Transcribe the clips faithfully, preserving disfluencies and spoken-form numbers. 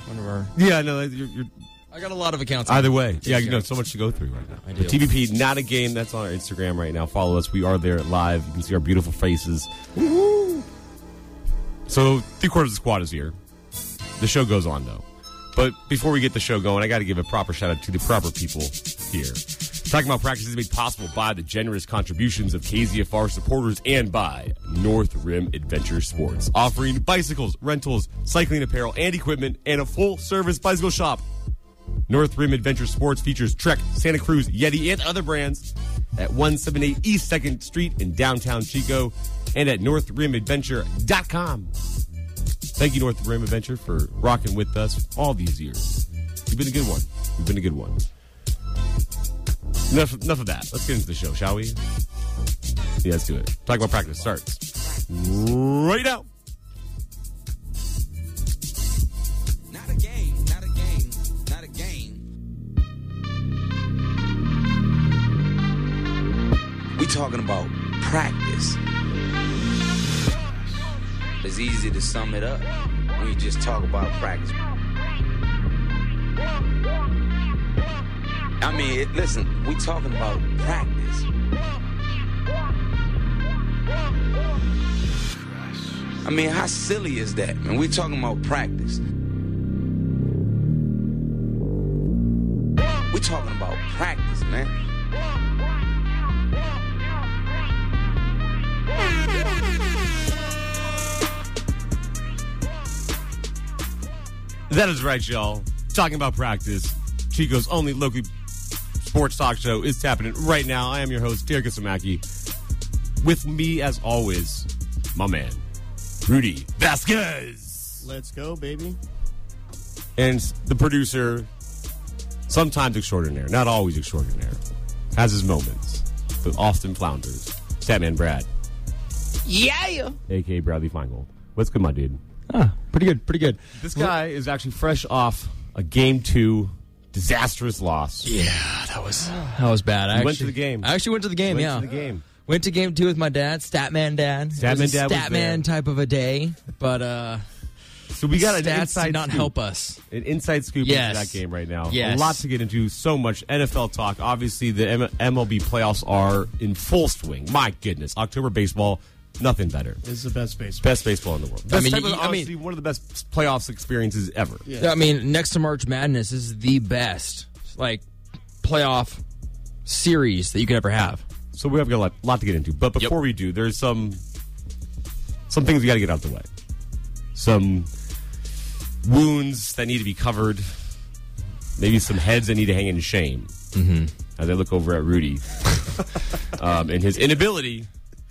One of our. Yeah, no, you're. you're I got a lot of accounts. Either way, yeah, you know, so much to go through right now. I do. T V P, not a game. That's on our Instagram right now. Follow us. We are there live. You can see our beautiful faces. Woo-hoo. So, three quarters of the squad is here. The show goes on, though. But before we get the show going, I got to give a proper shout out to the proper people here. Talking About Practice is made possible by the generous contributions of K Z F R supporters and by North Rim Adventure Sports, offering bicycles, rentals, cycling apparel, and equipment, and a full-service bicycle shop. North Rim Adventure Sports features Trek, Santa Cruz, Yeti, and other brands at one seventy-eight East second Street in downtown Chico and at north rim adventure dot com. Thank you, North Rim Adventure, for rocking with us all these years. You've been a good one. You've been a good one. Enough, enough of that. Let's get into the show, shall we? Yeah, let's do it. Talk About Practice starts right now. Not a game, not a game, not a game. We talking about practice. It's easy to sum it up when you just talk about practice. I mean, it, listen, we talking about practice. I mean, how silly is that, man? We talking about practice. We talking about practice, man. That is right, y'all. Talking about practice. Chico's only local sports talk show is happening right now. I am your host, Derek Samaki. With me, as always, my man, Rudy Vasquez. Let's go, baby. And the producer, sometimes extraordinaire, not always extraordinaire, has his moments, but often flounders. Statman Brad. Yeah. A K A Bradley Feingold. What's good, my dude? Ah, pretty good, pretty good. This guy is actually fresh off a game two disastrous loss. Yeah, that was that was bad. I You actually, went to the game. I actually went to the game. Went yeah, to the game. Went to game two with my dad, Statman Dad. Statman it was a Dad was Statman there. type of a day, but uh, So we got an stats inside did not scoop. help us. An inside scoop Yes. into that game right now. Yes. A lot to get into. So much N F L talk. Obviously, the M- MLB playoffs are in full swing. My goodness, October baseball. Nothing better. This is the best baseball. Best baseball in the world. Best mean, type of, you- I honestly, mean- one of the best playoffs experiences ever. Yeah. I mean, next to March Madness this is the best like playoff series that you could ever have. So we have got a lot, lot to get into. But before Yep. we do, there's some some things we got to get out the way. Some wounds that need to be covered. Maybe some heads that need to hang in shame. Mm-hmm. As I look over at Rudy um, and his inability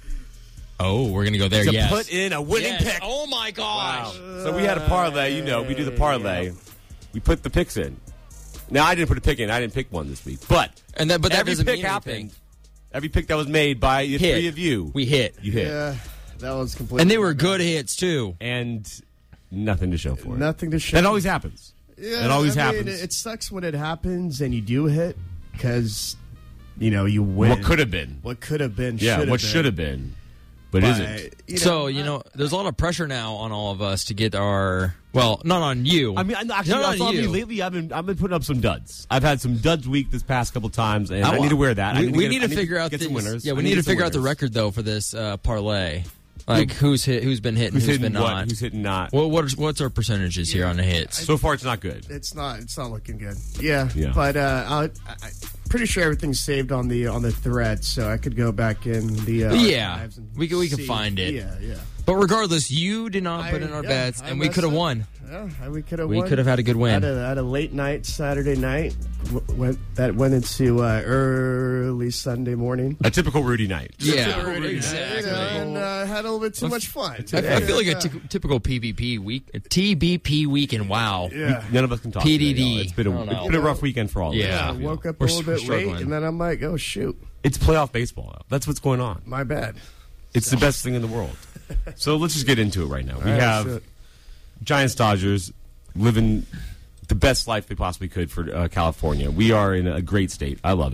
Oh, we're gonna go there. to yes. put in a winning Yes. pick. Oh my gosh. So we had a parlay, you know, we do the parlay. We put the picks in. Now, I didn't put a pick in. I didn't pick one this week. But, And that, but that every doesn't pick mean happened. anything. Every pick that was made by the Hit. three of you, We hit, you hit. Yeah, that was completely. and they were good hits too. And nothing to show for it. Nothing to show. That always happens. Yeah, It always I mean, happens. it sucks when it happens and you do hit because, you know, you win. What could have been. What could have been. Yeah, should've what been. should have been. But, But, isn't. you know, So, you know, there's a lot of pressure now on all of us to get our, well, not on you. I mean, I- actually, not that's on on me you. lately. I've been, I've been putting up some duds. I've had some duds week this past couple times, and I, wa- need to wear that. I We, we get- need I to figure out get these, some winners. Yeah, I we need need to get some figure out the winners. record though for this uh, parlay. Like who's hit, who's been hit, and Who's who's hitting been what? not. Who's hitting not? Well, what are, what's our percentages here on the hits? So far, it's not good. It's not. It's not looking good. Yeah. Yeah. But uh, I, I, I'm pretty sure everything's saved on the on the thread, so I could go back in the uh, Yeah. archives and We could- we could see. find it. Yeah. Yeah. But regardless, you did not put I- in our yeah, bets, I and we messed could have up. won. Yeah, we could have. We won. could have had a good win. Had a, had a late night Saturday night. W- went that went into uh, early Sunday morning. A typical Rudy night. Yeah, You exactly. know, and uh, had a little bit too much fun. I, I feel like a ty- typical P V P week, a T B P weekend. Wow. Yeah. None of us can talk. P D D. Today, y'all. It's been a, I don't know. it's been a rough weekend for all of us. Yeah. I woke up We're a little bit late, struggling. and then I'm like, oh shoot, It's playoff baseball. Though. That's what's going on. my bad. It's the best thing in the world. So let's just get into it right now. We right, have shit. Giants Dodgers living the best life they possibly could for uh, California. We are in a great state. I love it.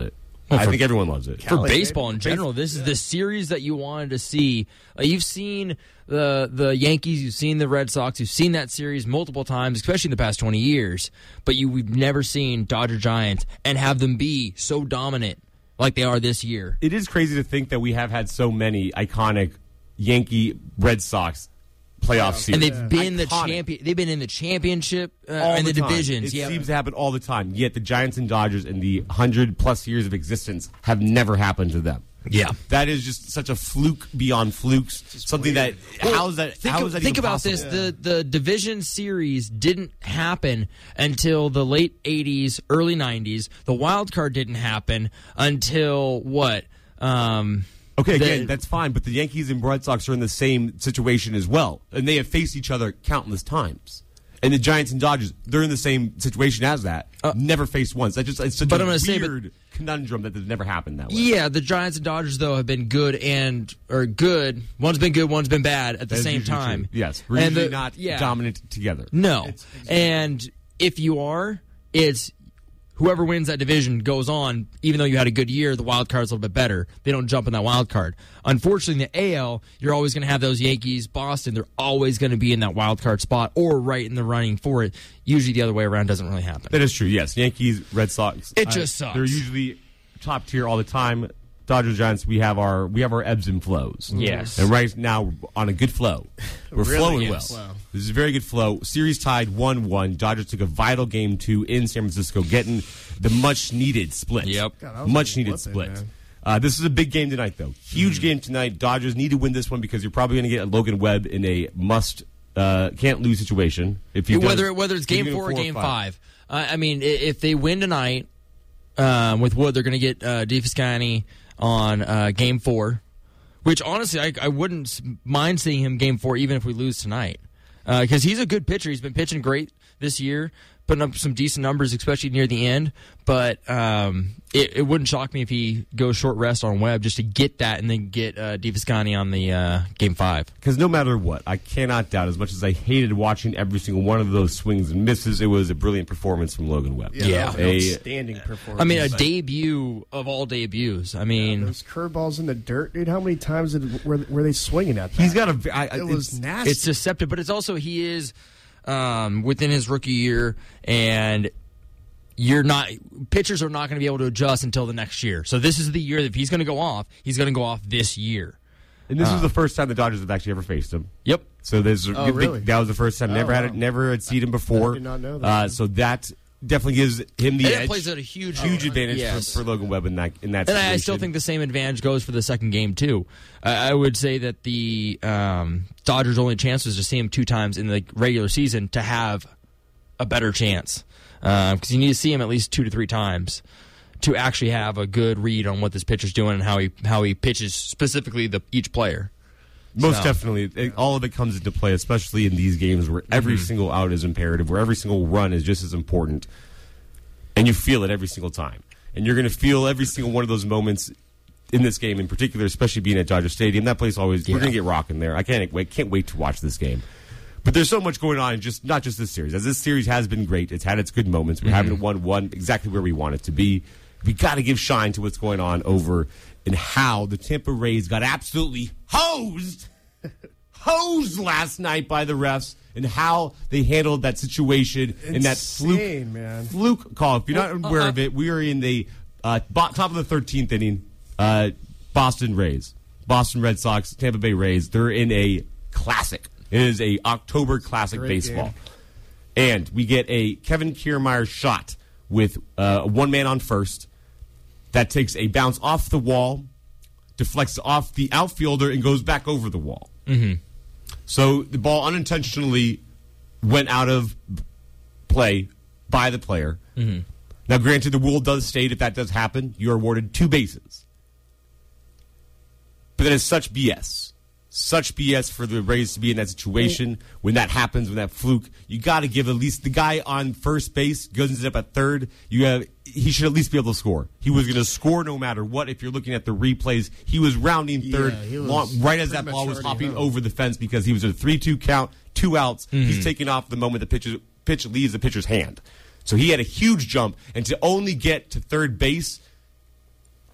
Well, I for- think everyone loves it. For Cali, baseball baby. in general, this is the series that you wanted to see. Like, you've seen the the Yankees, you've seen the Red Sox, you've seen that series multiple times, especially in the past twenty years. But you, we've never seen Dodger Giants and have them be so dominant like they are this year. It is crazy to think that we have had so many iconic Yankee Red Sox playoff series. And they've been the Iconic. champion. They've been in the championship uh, all and the, time. divisions. It Yeah, seems to happen all the time. Yet the Giants and Dodgers in the hundred plus years of existence have never happened to them. yeah. That is just such a fluke beyond flukes. Something that how is that? Think, how is that think even about possible? this: the the division series didn't happen until the late eighties, early nineties. The wild card didn't happen until what? Um, Okay, the- again, that's fine, but the Yankees and Red Sox are in the same situation as well, and they have faced each other countless times. And the Giants and Dodgers, they're in the same situation as that. never faced once. That just it's such Uh, but a I'm gonna say, weird but- conundrum that has never happened that way. Yeah, the Giants and Dodgers though have been good and or good. One's been good, one's been bad at the That is same usually time. true. Yes, we're And usually the- not yeah. dominant together. No, and if you are, it's whoever wins that division goes on. Even though you had a good year, the wild card's a little bit better. They don't jump in that wild card. Unfortunately, in the A L, you're always going to have those Yankees, Boston. They're always going to be in that wild card spot or right in the running for it. Usually, the other way around doesn't really happen. That is true. Yes, Yankees, Red Sox. It just sucks. They're usually top tier all the time. Dodgers, Giants. We have our we have our ebbs and flows. Yes. and right now we're on a good flow. We're Really flowing good well. flow. This is a very good flow. Series tied one one. Dodgers took a vital game two in San Francisco, getting the much needed split. Yep. God, that was much a needed whooping, split. man. Uh, this is a big game tonight, though. Huge game tonight. Dodgers need to win this one because you're probably going to get Logan Webb in a must uh, can't lose situation. If you whether whether it's game four or game five. Uh, I mean, i- if they win tonight um, with Wood, they're going to get uh, DeFiscani on uh, game four. Which honestly, I, I wouldn't s- mind seeing him game four, even if we lose tonight, because he's a good pitcher. He's been pitching great this year, putting up some decent numbers, especially near the end. But um, it, it wouldn't shock me if he goes short rest on Webb just to get that, and then get uh, DeFiscani on the uh, game five. Because no matter what, I cannot doubt, as much as I hated watching every single one of those swings and misses, it was a brilliant performance from Logan Webb. Yeah. that was an A- outstanding performance. I mean, a debut of all debuts. I mean, Those curveballs in the dirt, dude. How many times did, were, were they swinging at that? He's got a. I, I- It was it's- nasty. it's deceptive, but it's also he is um, within his rookie year, and you're not pitchers are not going to be able to adjust until the next year. So this is the year that if he's going to go off, he's going to go off this year. And this was the first time the Dodgers have actually ever faced him. Yep. So there's Oh, really? that was the first time. Oh, Never had wow. it. Never had seen him before. I did not know that. Uh, so that definitely gives him the And edge. it plays out a huge, huge advantage yes. for, for Logan Webb in that in that. And situation. I still think the same advantage goes for the second game too. Uh, I would say that the um, Dodgers' only chance was to see him two times in the regular season to have a better chance, because you need to see him at least two to three times to actually have a good read on what this pitcher's doing and how he how he pitches specifically the each player. Most So- definitely, it- all of it comes into play, especially in these games where every Mm-hmm. single out is imperative, where every single run is just as important, and you feel it every single time. And you're going to feel every single one of those moments in this game, in particular, especially being at Dodger Stadium. That place always we're Yeah. going to get rocking there. I can't wait, can't wait to watch this game. But there's so much going on, in just not just this series. As this series has been great, it's had its good moments. We're having it one one exactly where we want it to be. We got to give shine to what's going on over and how the Tampa Rays got absolutely hosed, hosed last night by the refs, and how they handled that situation in that fluke, Insane, man. fluke call. If you're not Well, aware uh, of it, we are in the uh, bo- top of the thirteenth inning. Uh, Boston Rays, Boston Red Sox, Tampa Bay Rays. They're in a classic. It is a October classic Great baseball. game. And we get a Kevin Kiermaier shot with uh, one man on first that takes a bounce off the wall, deflects off the outfielder, and goes back over the wall. Mm-hmm. So the ball unintentionally went out of play by the player. Mm-hmm. Now, granted, the rule does state if that does happen, you are awarded two bases. But that is such B S. Such B S for the Rays to be in that situation. When that happens, when that fluke, you got to give at least the guy on first base goes up at third. You have he should at least be able to score. He was going to score no matter what. If you're looking at the replays, he was rounding third Yeah, he was long, right as that pretty ball much was already hopping home. over the fence because he was at a three two count, two outs. He's taking off the moment the pitcher, pitch leaves the pitcher's hand. So he had a huge jump, and to only get to third base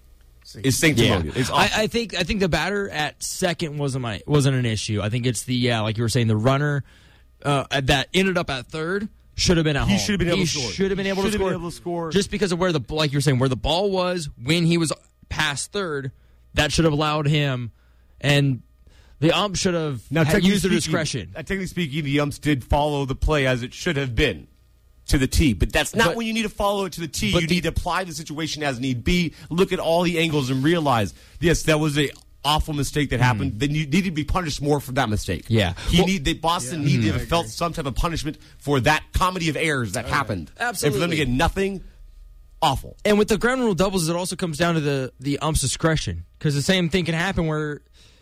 is sanctimonious. Yeah. It's awful. I, I think I think the batter at second wasn't my wasn't an issue. I think it's the yeah, like you were saying, the runner uh, that ended up at third should have been at He home. should have been able he to score. should have been He able to should have score. been able to score. Just because of where the like you were saying where the ball was when he was past third, that should have allowed him, and the ump should have Now, had technically used their speaking- discretion. uh, Technically speaking, the umps did follow the play as it should have been to the T. But that's not But- when you need to follow it to the T. but You the- need to apply the situation as need be, look at all the angles, and realize, yes, that was a awful mistake that happened. Then you need to be punished more for that mistake. Yeah. He Well- need, they, Boston Yeah, needed I to have felt agree. some type of punishment for that comedy of errors that happened. Absolutely. And for them to get nothing, awful. And with the ground rule doubles, it also comes down to the the ump's discretion, because the same thing can happen where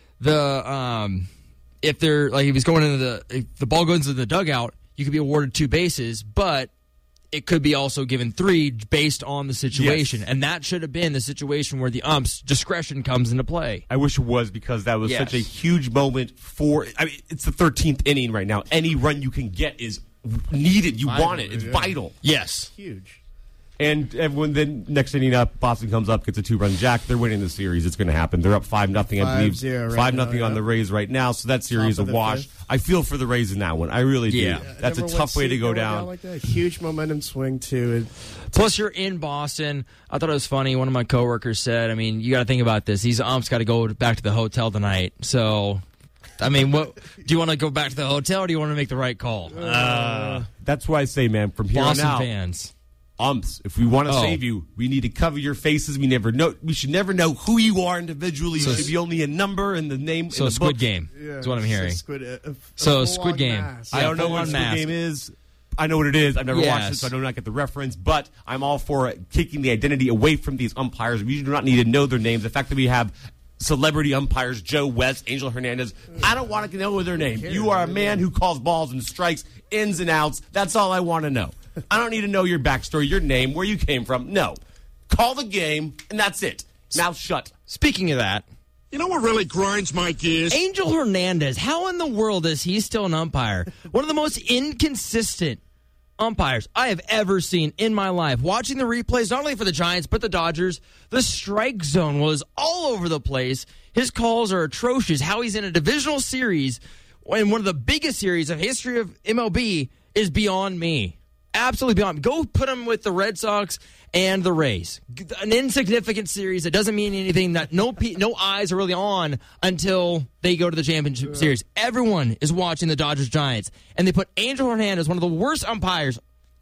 the um, if they're like if he's going into the if the ball goes into the dugout, you could be awarded two bases, but it could be also given three based on the situation, Yes. and that should have been the situation where the ump's discretion comes into play. I wish it was, because that was Yes. such a huge moment for. I mean, it's the thirteenth inning right now. Any run you can get is needed. You Vital, want it. It's yeah. vital. Yes. Huge. And everyone then next inning up, Boston comes up, gets a two run jack. They're winning the series. It's going to happen. They're up five nothing, I believe. five zero right Five now, nothing on yeah. the Rays right now. So that series Top a of the wash. fifth. I feel for the Rays in that one. I really do. Yeah. That's a Remember tough when way to Seager go went down. like that? Huge momentum swing too. Plus, you're in Boston. I thought it was funny. One of my coworkers said, "I mean, you got to think about this. These umps got to go back to the hotel tonight. So, I mean, what do you want to go back to the hotel, or do you want to make the right call?" Uh, That's why I say, man, from here Boston on out, fans. umps, if we want to Oh. save you, we need to cover your faces. We never know. We should never know who you are individually. So you should be only a number and the name. So, in the Squid book. Game is what I'm hearing. Squid, a, a, So, a Squid full-on Game. mass. I don't know what full-on Squid mask. Game is. I know what it is. I've never watched it, Yes. so I do not get the reference. But I'm all for taking the identity away from these umpires. We do not need to know their names. The fact that we have celebrity umpires, Joe West, Angel Hernandez, I don't want to know their name. You are a man who calls balls and strikes, ins and outs. That's all I want to know. I don't need to know your backstory, your name, where you came from. No. Call the game, and that's it. Mouth shut. Speaking of that, You know what really grinds my gears? Angel Hernandez, how in the world is he still an umpire? One of the most inconsistent umpires I have ever seen in my life. Watching the replays, not only for the Giants, but the Dodgers, the strike zone was all over the place. His calls are atrocious. How he's in a divisional series, in one of the biggest series of history of M L B, is beyond me. Absolutely beyond. Go put him with the Red Sox and the Rays. An insignificant series that doesn't mean anything, that no pe- no eyes are really on until they go to the championship series. Everyone is watching the Dodgers Giants, and they put Angel Hernandez, one of the worst umpires.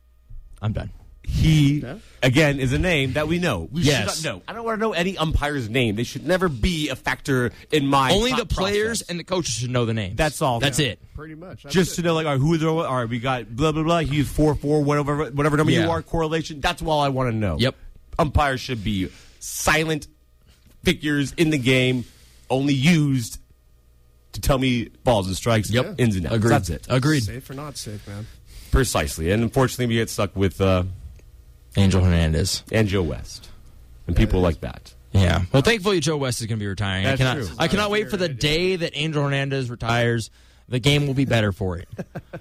I'm done. He, again, is a name that we know. We Yes. should not know. I don't want to know any umpire's name. They should never be a factor in my Only thought the players process. and the coaches should know the names. That's all. That's it. Pretty much. That's Just it. to know, like, all right, who is there? All right, we got blah, blah, blah. He's four four, whatever, whatever number Yeah. you are, correlation. That's all I want to know. Yep. Umpires should be silent figures in the game, only used to tell me balls and strikes, Yep. ins and outs. Agreed. That's it. Agreed. Safe or not safe, man. Precisely. And unfortunately, we get stuck with uh, Angel Hernandez. and Joe West and people like that. Yeah. Well, thankfully, Joe West is going to be retiring. That's I cannot, true. I cannot wait for the day that Angel Hernandez retires. The game will be better for it.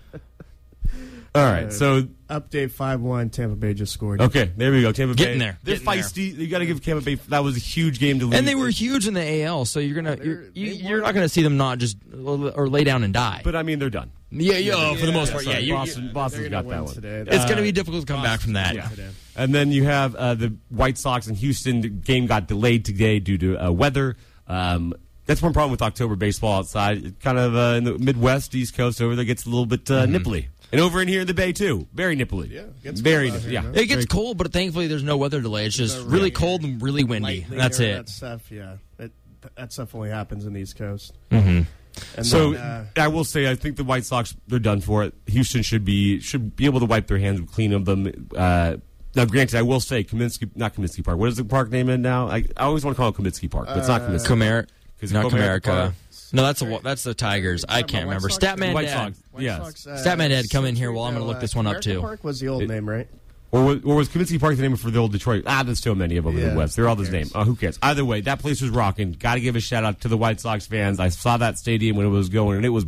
All right, so Update five one. Tampa Bay just scored. okay, there we go. Tampa Bay. Getting there, They're getting there. feisty. You got to give Tampa Bay. That was a huge game to lose. And they were huge in the A L, so you're gonna you're, They're- you, they you're not gonna see them not just or lay down and die. But I mean, they're done. yeah, yeah, oh, for the most Yeah, part, sorry, yeah. you- Boston- you- Boston's They're got gonna that win one. today. it's gonna Uh, be difficult to come back from that. Yeah. Today. And then you have uh, the White Sox and Houston. The game got delayed today due to uh, weather. Um, that's one problem with October baseball outside. It kind of uh, in the Midwest, East Coast over there gets a little bit uh, nipply. And over in here in the Bay, too. Very nipply. Yeah, it gets Very cold out nipply. here, Yeah. man. It gets cold, but thankfully there's no weather delay. It's just No really rain. cold and really windy. Lightning That's or it. That stuff, yeah. It, that stuff only happens in the East Coast. Mm-hmm. And So then, uh, I will say, I think the White Sox, they're done for it. Houston should be should be able to wipe their hands clean of them. Uh, now, granted, I will say, Kaminsky, not Kaminsky Park. What is the park name in now? I, I always want to call it Kaminsky Park, but it's not Kaminsky. Comer- Is it not Comerica Comerica. Park? No, that's the that's the Tigers. I Talking can't about remember. White Sox? Statman White Dad. Sox. White Yes. Sox, uh, Statman Dad, come in here while I'm no, gonna look uh, this one up, Comerica too. Park was the old It- name, right? Or was, or was Kaminsky Park the name for the old Detroit? Ah, there's so many of them in Yeah, the West. They're all who the cares? same. Uh, who cares? Either way, that place was rocking. Got to give a shout out to the White Sox fans. I saw that stadium when it was going, and it was busting.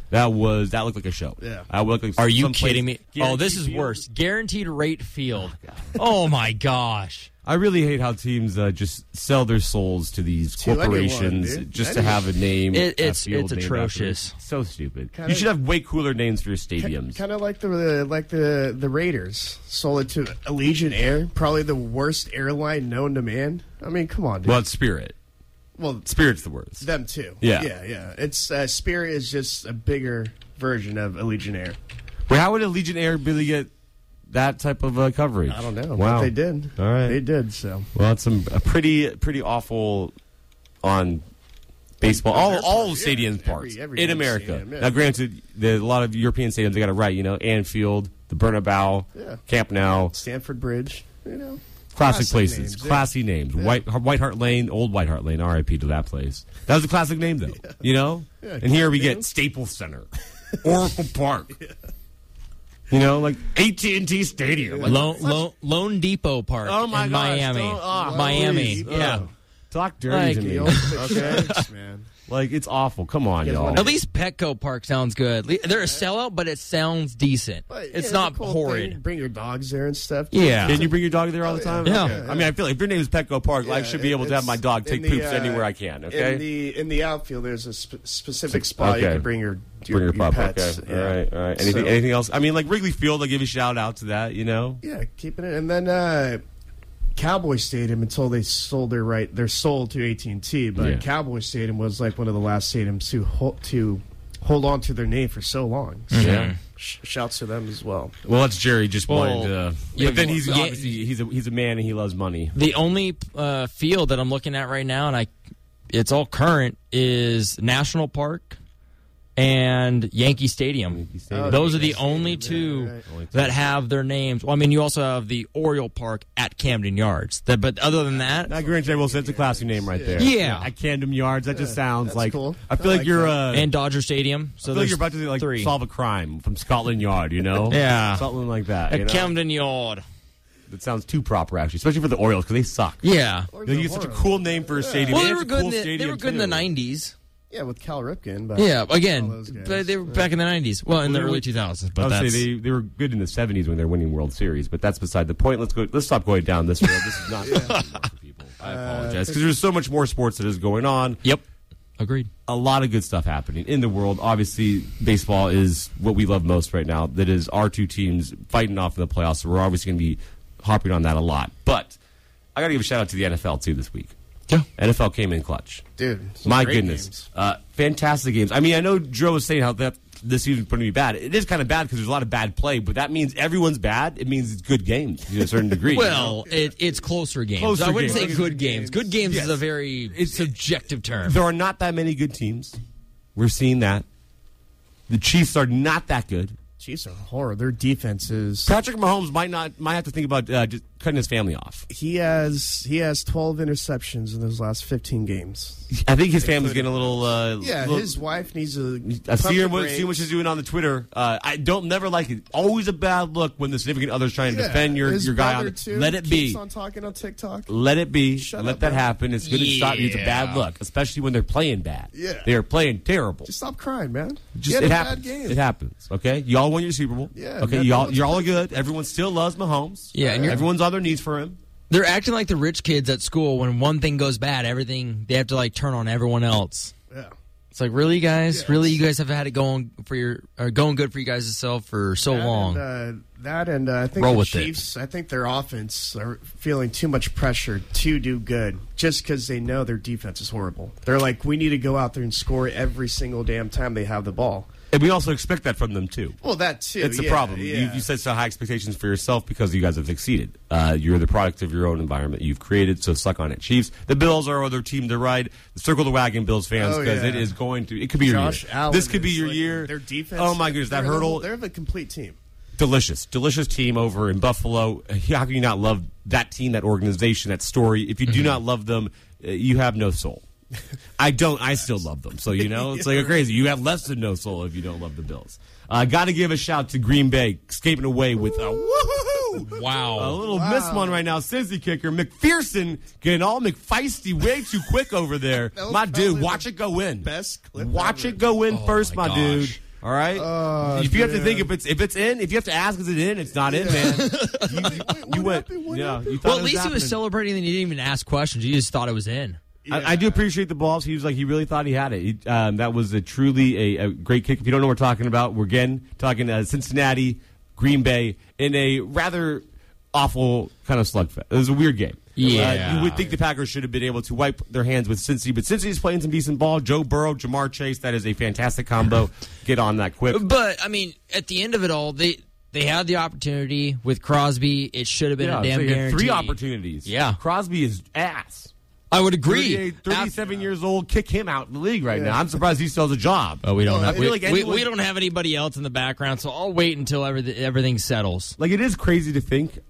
That was that looked like a show. Yeah. I looked like Are you someplace- kidding me? Oh, this is Guaranteed worse. Field. Guaranteed rate field. Oh, my gosh. I really hate how teams uh, just sell their souls to these To anyone, corporations dude. just to Anyone. have a name. It- a it's- field it's named atrocious. after it. So stupid. Kinda- you should have way cooler names for your stadiums. Kind of like the like the the Raiders sold it to Allegiant Air, probably the worst airline known to man. I mean, come on, dude. Well, it's Spirit. Well, Spirit's the worst. them too. Yeah. yeah, yeah. It's uh, Spirit is just a bigger version of Allegiant Air. Wait, how would Allegiant Air really get that type of uh, coverage? I don't know. Wow, But they did. All right, They did. So Well, it's some a pretty pretty awful on baseball. All Their all part, stadium yeah. parts Every- every in home America. stadium, yeah. Now, granted, the, a lot of European stadiums they got it right. You know, Anfield, the Bernabeu, Yeah. Camp Nou, Stanford Bridge, you know, classic, Classic places, names, yeah. classy names. White White Hart Lane, old White Hart Lane. R I P to that place. That was a classic name, though. You know, Yeah, and here we yeah. get Staples Center, Oracle Park. You know, like A T and T Stadium. Like, Lone, Lone, Lone Depot Park Oh my in gosh, Miami. don't- oh, Miami. please. Yeah. Ugh. Talk dirty Like, to the me. ultimate church, man. Like, it's awful. Come on, You guys y'all. wanna- At least Petco Park sounds good. Le- They're a sellout, but it sounds decent. But, yeah, It's it's not a cool horrid. thing. Bring your dogs there and stuff. Yeah. Can you bring your dog there all the time? Yeah. Okay. I mean, I feel like if your name is Petco Park, I Yeah, should be able to have it's my dog take in the, poops uh, anywhere I can, okay? In the in the outfield, there's a sp- specific spot you Okay. can bring your your, Bring your pup, pets. okay. Yeah. All right, all right. Anything, So- anything else? I mean, like Wrigley Field, I'll give you a shout out to that, you know? Yeah, keeping it. And then uh, Cowboy Stadium until they sold their right, they're sold to A T and T. But Yeah. Cowboy Stadium was like one of the last stadiums to hold, to hold on to their name for so long. So Yeah. sh- shouts to them as well. Well, that's Jerry just Well, wanted to. yeah, but then he's yeah. obviously he's a he's a man and he loves money. The only uh, field that I'm looking at right now, and I, it's all current, is National Park and Yankee Stadium. Yankee Stadium. Oh, Those are the Yankee only Stadium, two yeah, right. Only two. that have their names. Well, I mean, you also have the Oriole Park at Camden Yards. That, but other than that, Now, granted, I will say it's a classy name right there. Yeah. At Camden Yards, that just sounds that's like. cool. I feel I like, like you're. that. Uh, and Dodger Stadium. So I feel like there's you're about to like three. solve a crime from Scotland Yard, you know? Yeah. something like that. At you know? Camden Yard. That sounds too proper, actually, especially for the Orioles because they suck. Yeah. Or They the use such a Hornets. cool name for a stadium. Well, and they it's were a good. cool in the, they stadium, were good in the too. nineties. Yeah, with Cal Ripken. But Yeah, all again, those guys. but they were back in the nineties. Well, in the Well, they early were- two thousands. I But would that's say they, they were good in the seventies when they're winning World Series, but that's beside the point. Let's go. Let's stop going down this road. This is not for people. I apologize because there's so much more sports that is going on. Yep. Agreed. A lot of good stuff happening in the world. Obviously, baseball is what we love most right now. That is our two teams fighting off in the playoffs. So we're obviously going to be harping on that a lot. But I got to give a shout out to the N F L too this week. Yeah. N F L came in clutch. dude, some My great goodness, games. uh, fantastic games. I mean, I know Joe was saying how that this season's going to be bad. It is kind of bad because there's a lot of bad play, but that means everyone's bad. It means it's good games to a certain degree. Well, it, it's closer games. Closer I wouldn't games. say good games. Good games Yes. is a very It's- subjective term. there are not that many good teams. We're seeing that. The Chiefs are not that good. Chiefs are horror. Their defense is. Patrick Mahomes might not might have to think about uh, just cutting his family off. He has he has twelve interceptions in those last fifteen games. I think his family's getting a little. Uh, Yeah, little- his wife needs a. I see her. What, see what she's doing on the Twitter. Uh, I don't never like it. Always a bad look when the significant other's trying to defend your, his your guy. brother, On too, Let it keeps be. on talking on TikTok. Let it be. Shut Let up, that bro. happen. It's going to stop. It's a bad Yeah. look, especially when they're playing bad. Yeah. they are playing terrible. Just stop crying, man. Just you had it a happens. bad game. It happens. Okay, y'all won your Super Bowl. Yeah, Okay, man. y'all you're all good. Everyone still loves Mahomes. Yeah, and you're- everyone's on their knees for him. They're acting like the rich kids at school. When one thing goes bad, everything they have to like turn on everyone else. Yeah. It's like, really, guys? Yeah, really, it's- you guys have had it going for your or going good for you guys yourself for so That long. And, uh, that and uh, I think Roll the with it. Chiefs. I think their offense are feeling too much pressure to do good, just because they know their defense is horrible. They're like, we need to go out there and score every single damn time they have the ball. And we also expect that from them too. Well, that too. It's a yeah, problem. Yeah. You, you set so high expectations for yourself because you guys have succeeded. Uh, you're the product of your own environment you've created, so suck on it. Chiefs, the Bills are other team to ride. Circle the wagon, Bills fans, Oh, because yeah. it is going to. It could be your Josh year. Allen this could be is, your like, year. Their defense. Oh my goodness, that they're hurdle. The, they're the complete team. Delicious, delicious team over in Buffalo. How can you not love that team, that organization, that story? If you do not love them, uh, you have no soul. I don't. I still love them. So, you know, it's like crazy. You have less than no soul if you don't love the Bills. I uh, got to give a shout to Green Bay, escaping away with a woohoo! Wow. A little miss one right now. Cincy kicker. McPherson getting all McFeisty way too quick over there. That was My dude, probably watch the it go in. best clip Watch ever. it go in Oh, first, my my, dude. gosh. All right. Oh, if you have to dude. think if it's if it's in, if you have to ask, is it in? It's not in, man. you, you, you went. happened? What Yeah. happened? You thought Well, it at was least he was happening. celebrating and he didn't even ask questions. He just thought it was in. I, I do appreciate the balls. He was like, he really thought he had it. He, um, that was a truly a, a great kick. If you don't know what we're talking about, we're again talking uh, Cincinnati, Green Bay in a rather awful kind of slugfest. It was a weird game. Yeah. Uh, you would think the Packers should have been able to wipe their hands with Cincy, but Cincy's playing some decent ball. Joe Burrow, Jamar Chase, that is a fantastic combo. Get on that quick. But, I mean, at the end of it all, they they had the opportunity with Crosby. It should have been Yeah, a damn so you had guarantee. three opportunities. Yeah. Crosby is ass. I would agree. thirty-eight, thirty-seven years old, kick him out of the league right now. I'm surprised he still has a job. Oh, we don't I have feel we, like we, anyone- we don't have anybody else in the background, so I'll wait until everything everything settles. Like, it is crazy to think.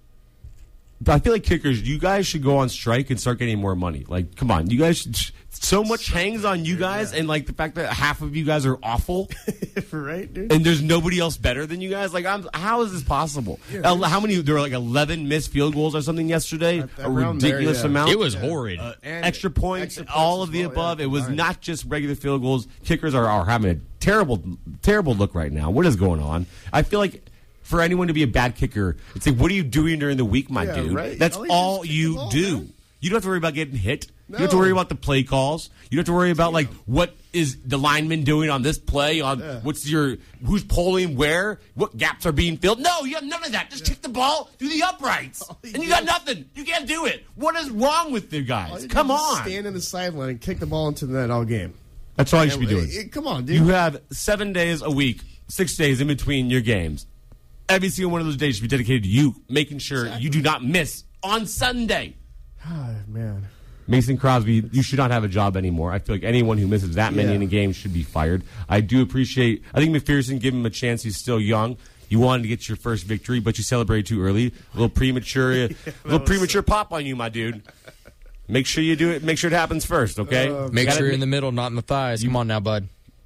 But I feel like kickers, you guys should go on strike and start getting more money. Like, come on. You guys should, so much hangs on you guys, and, like, the fact that half of you guys are awful, right, dude? and there's nobody else better than you guys. Like, I'm, how is this possible? Yeah, Uh, how many? There were, like, eleven missed field goals or something yesterday. At- a around there, ridiculous yeah. amount. It was horrid. And Extra points, extra points all as of the well, above. yeah. It was All right. not just regular field goals. Kickers are, are having a terrible, terrible look right now. What is going on? I feel like for anyone to be a bad kicker, it's like, what are you doing during the week, my Yeah, dude? right. That's All you all just kick the you ball, do. man. You don't have to worry about getting hit. You don't have to No. worry about the play calls. You don't have to worry about like what is the lineman doing on this play. On Yeah. what's your who's pulling where, what gaps are being filled. No, you have none of that. Just kick the ball, do the uprights, you and you do- got nothing. You can't do it. What is wrong with you All guys? you Come do is on. stand in the sideline and kick the ball into the net all game. That's all you should be Yeah, doing. eh, come on, dude. You have seven days a week, six days in between your games. Every single one of those days should be dedicated to you, making sure you do not miss on Sunday. Oh, man. Mason Crosby, you should not have a job anymore. I feel like anyone who misses that many Yeah. in a game should be fired. I do appreciate, I think McPherson, give him a chance. He's still young. You wanted to get your first victory, but you celebrated too early. A little premature, a little premature pop on you, my dude. Make sure you do it. Make sure it happens first, okay? Uh, Make Gotta sure you're ma- in the middle, not in the thighs. Come on now, bud.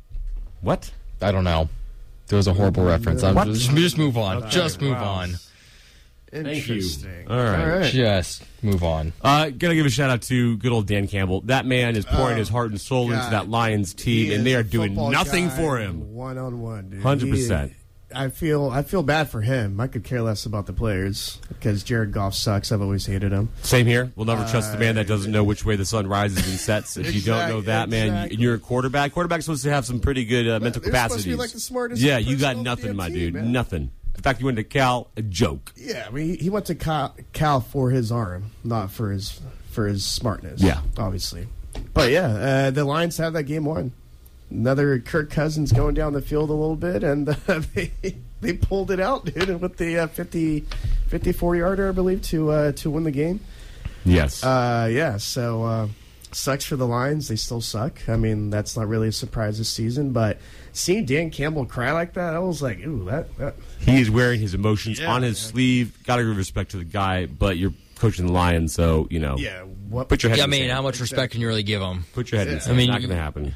What? I don't know. There was a horrible reference. I'm What? just, just move on. just move wow. on. Thank you. Interesting. All right. All right. Just move on. Uh, gotta give a shout out to good old Dan Campbell. That man is pouring Oh, his heart and soul into God. that Lions team, He and they is are a doing football nothing guy for him. One on one, dude. one hundred percent. He- I feel I feel bad for him. I could care less about the players because Jared Goff sucks. I've always hated him. Same here. We'll never trust the man that doesn't know which way the sun rises and sets. If you don't know Exact- that, man, exactly. and you're a quarterback. Quarterback's supposed to have some pretty good uh, mental they're supposed to be capacities. like the smartest yeah, you person got on the nothing, damn my team, dude. man. Nothing. The fact you went to Cal, a joke. Yeah, I mean, he, he went to Cal, Cal for his arm, not for his for his smartness. Yeah. obviously. But yeah, uh, the Lions have that game won. Another Kirk Cousins going down the field a little bit, and uh, they they pulled it out, dude, with the uh, fifty, fifty-four yarder, I believe, to uh, to win the game. Yes. Uh, yeah, so uh, sucks for the Lions. They still suck. I mean, that's not really a surprise this season, but seeing Dan Campbell cry like that, I was like, ooh, that. that he is wearing his emotions Yeah, on his man. sleeve. Got to give respect to the guy, but you're coaching the Lions, so, you know. yeah, what? Put your head Yeah, I in the mean, sand. how much respect can you really give them? Put your head in the Yeah. sand. I mean, Not you- going to happen.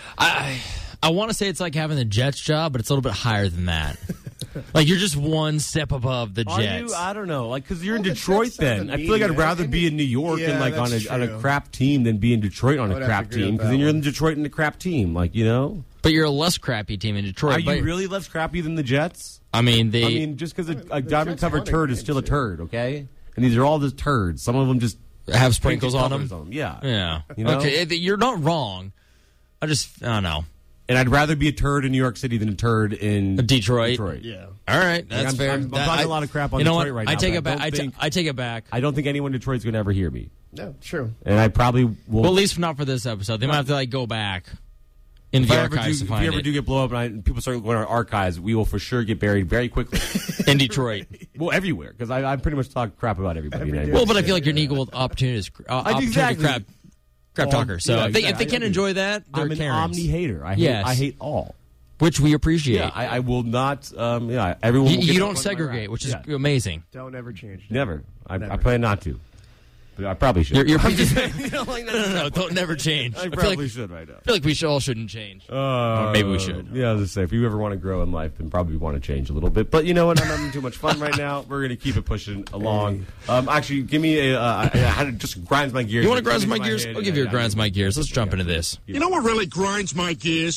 I I want to say it's like having the Jets job, but it's a little bit higher than that. Like you're just one step above the Are Jets. you? I don't know. Like, because you're Well, in the Detroit Jets have then. the I feel like I'd media. rather I be mean, in New York yeah, and, like, on a, that's on a true. crap team than be in Detroit on I a would have crap to agree team. with Because that then you're one. in Detroit in a crap team. Like, you know? But you're a less crappy team in Detroit. Are you but- really less crappy than the Jets? I mean, they. I mean, just because a, a the diamond Jets covered won a turd is game, still a too. turd, okay? And these are all just turds. Some of them just have sprinkles on covers them. Yeah. Yeah. You know? Okay, eh, you're not wrong. I just, I don't know. And I'd rather be a turd in New York City than a turd in Detroit. Detroit. Yeah. All right, that's I'm- fair. I'm- I'm That- talking I- a lot of crap on you know Detroit what? right I now, take but it I back. don't I, ta- think- I take it back. I don't think anyone in Detroit's going to ever hear me. No, true. And I probably will. Well, at least not for this episode. They might have to like go back in if, the I ever do, archives if to we find ever it do get blow up and, I, and people start going to our archives, we will for sure get buried very quickly. in Detroit. Well, everywhere, because I, I pretty much talk crap about everybody. Every now. day. Well, but I feel like you're an equal opportunist. Uh, opportunity exactly. crap, crap Well, talker. So yeah, if, they, if exactly. they can enjoy that, they're I'm an Karens. omni hater. I hate, Yes. I hate all. Which we appreciate. Yeah, I, I will not. Um, yeah, everyone. you will get you the don't point of my segregate, wrath. which is Yeah. amazing. Don't ever change. Never. I, I Never. plan not to. But I probably should. You're, you're I'm just no, saying, you know, like, no, no, no, don't never change. I I feel probably like, should right now. I feel like we should, all shouldn't change. Uh, Or maybe we should. Yeah, I was just say if you ever want to grow in life, then probably want to change a little bit. But you know what? I'm having too much fun right now. We're going to keep it pushing along. Um, actually, give me a. Uh, I, I had to just grinds my gears. You want to It grind comes my to gears? head I'll and give I- you a I- grinds my gears. Let's jump into this. You know what really grinds my gears?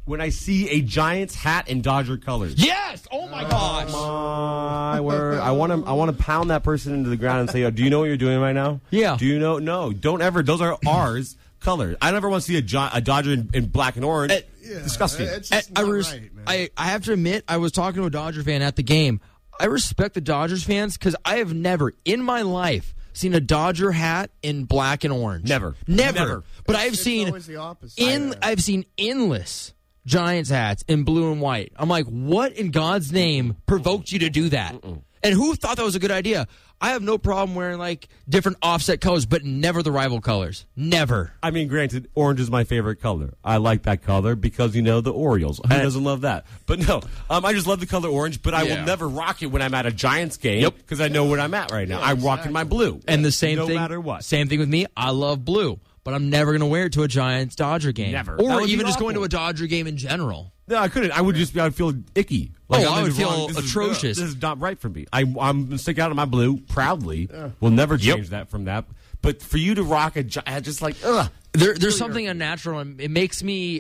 when I see a Giants hat in Dodger colors. Yes! Oh, my gosh. My word. I want to I want to pound that person into the ground and say, oh, do you know what you're doing right now? Yeah. Do you know? No, don't ever. Those are ours colors. I never want to see a, Jo- a Dodger in, in black and orange. Uh, Yeah, Disgusting. It's I, just I, not res- right, man. I, I have to admit, I was talking to a Dodger fan at the game. I respect the Dodgers fans because I have never in my life seen a Dodger hat in black and orange. Never. Never. Never. But I've It's seen always the opposite. in Yeah. I've seen endless Giants hats in blue and white. I'm like, what in God's name provoked you to do that? Mm-mm. And who thought that was a good idea? I have no problem wearing like different offset colors, but never the rival colors. Never. I mean, granted, orange is my favorite color. I like that color because, you know, the Orioles. Who doesn't love that? But no, um, I just love the color orange, but I Yeah. will never rock it when I'm at a Giants game Yep. because I know what I'm at right now. Yeah, I'm rocking my blue. And the same no thing, matter what. Same thing with me. I love blue, but I'm never going to wear it to a Giants Dodger game. Never. That Or would be even just going to awful. a Dodger game in general. No, I couldn't. I would just be, I would feel icky. Oh, I'm I in would the wrong- feel this is- atrocious. this is not right for me. I, I'm going to stick out of my blue proudly. We'll never change that from that. But for you to rock a Gi- just like, ugh. There, there's something unnatural, and it makes me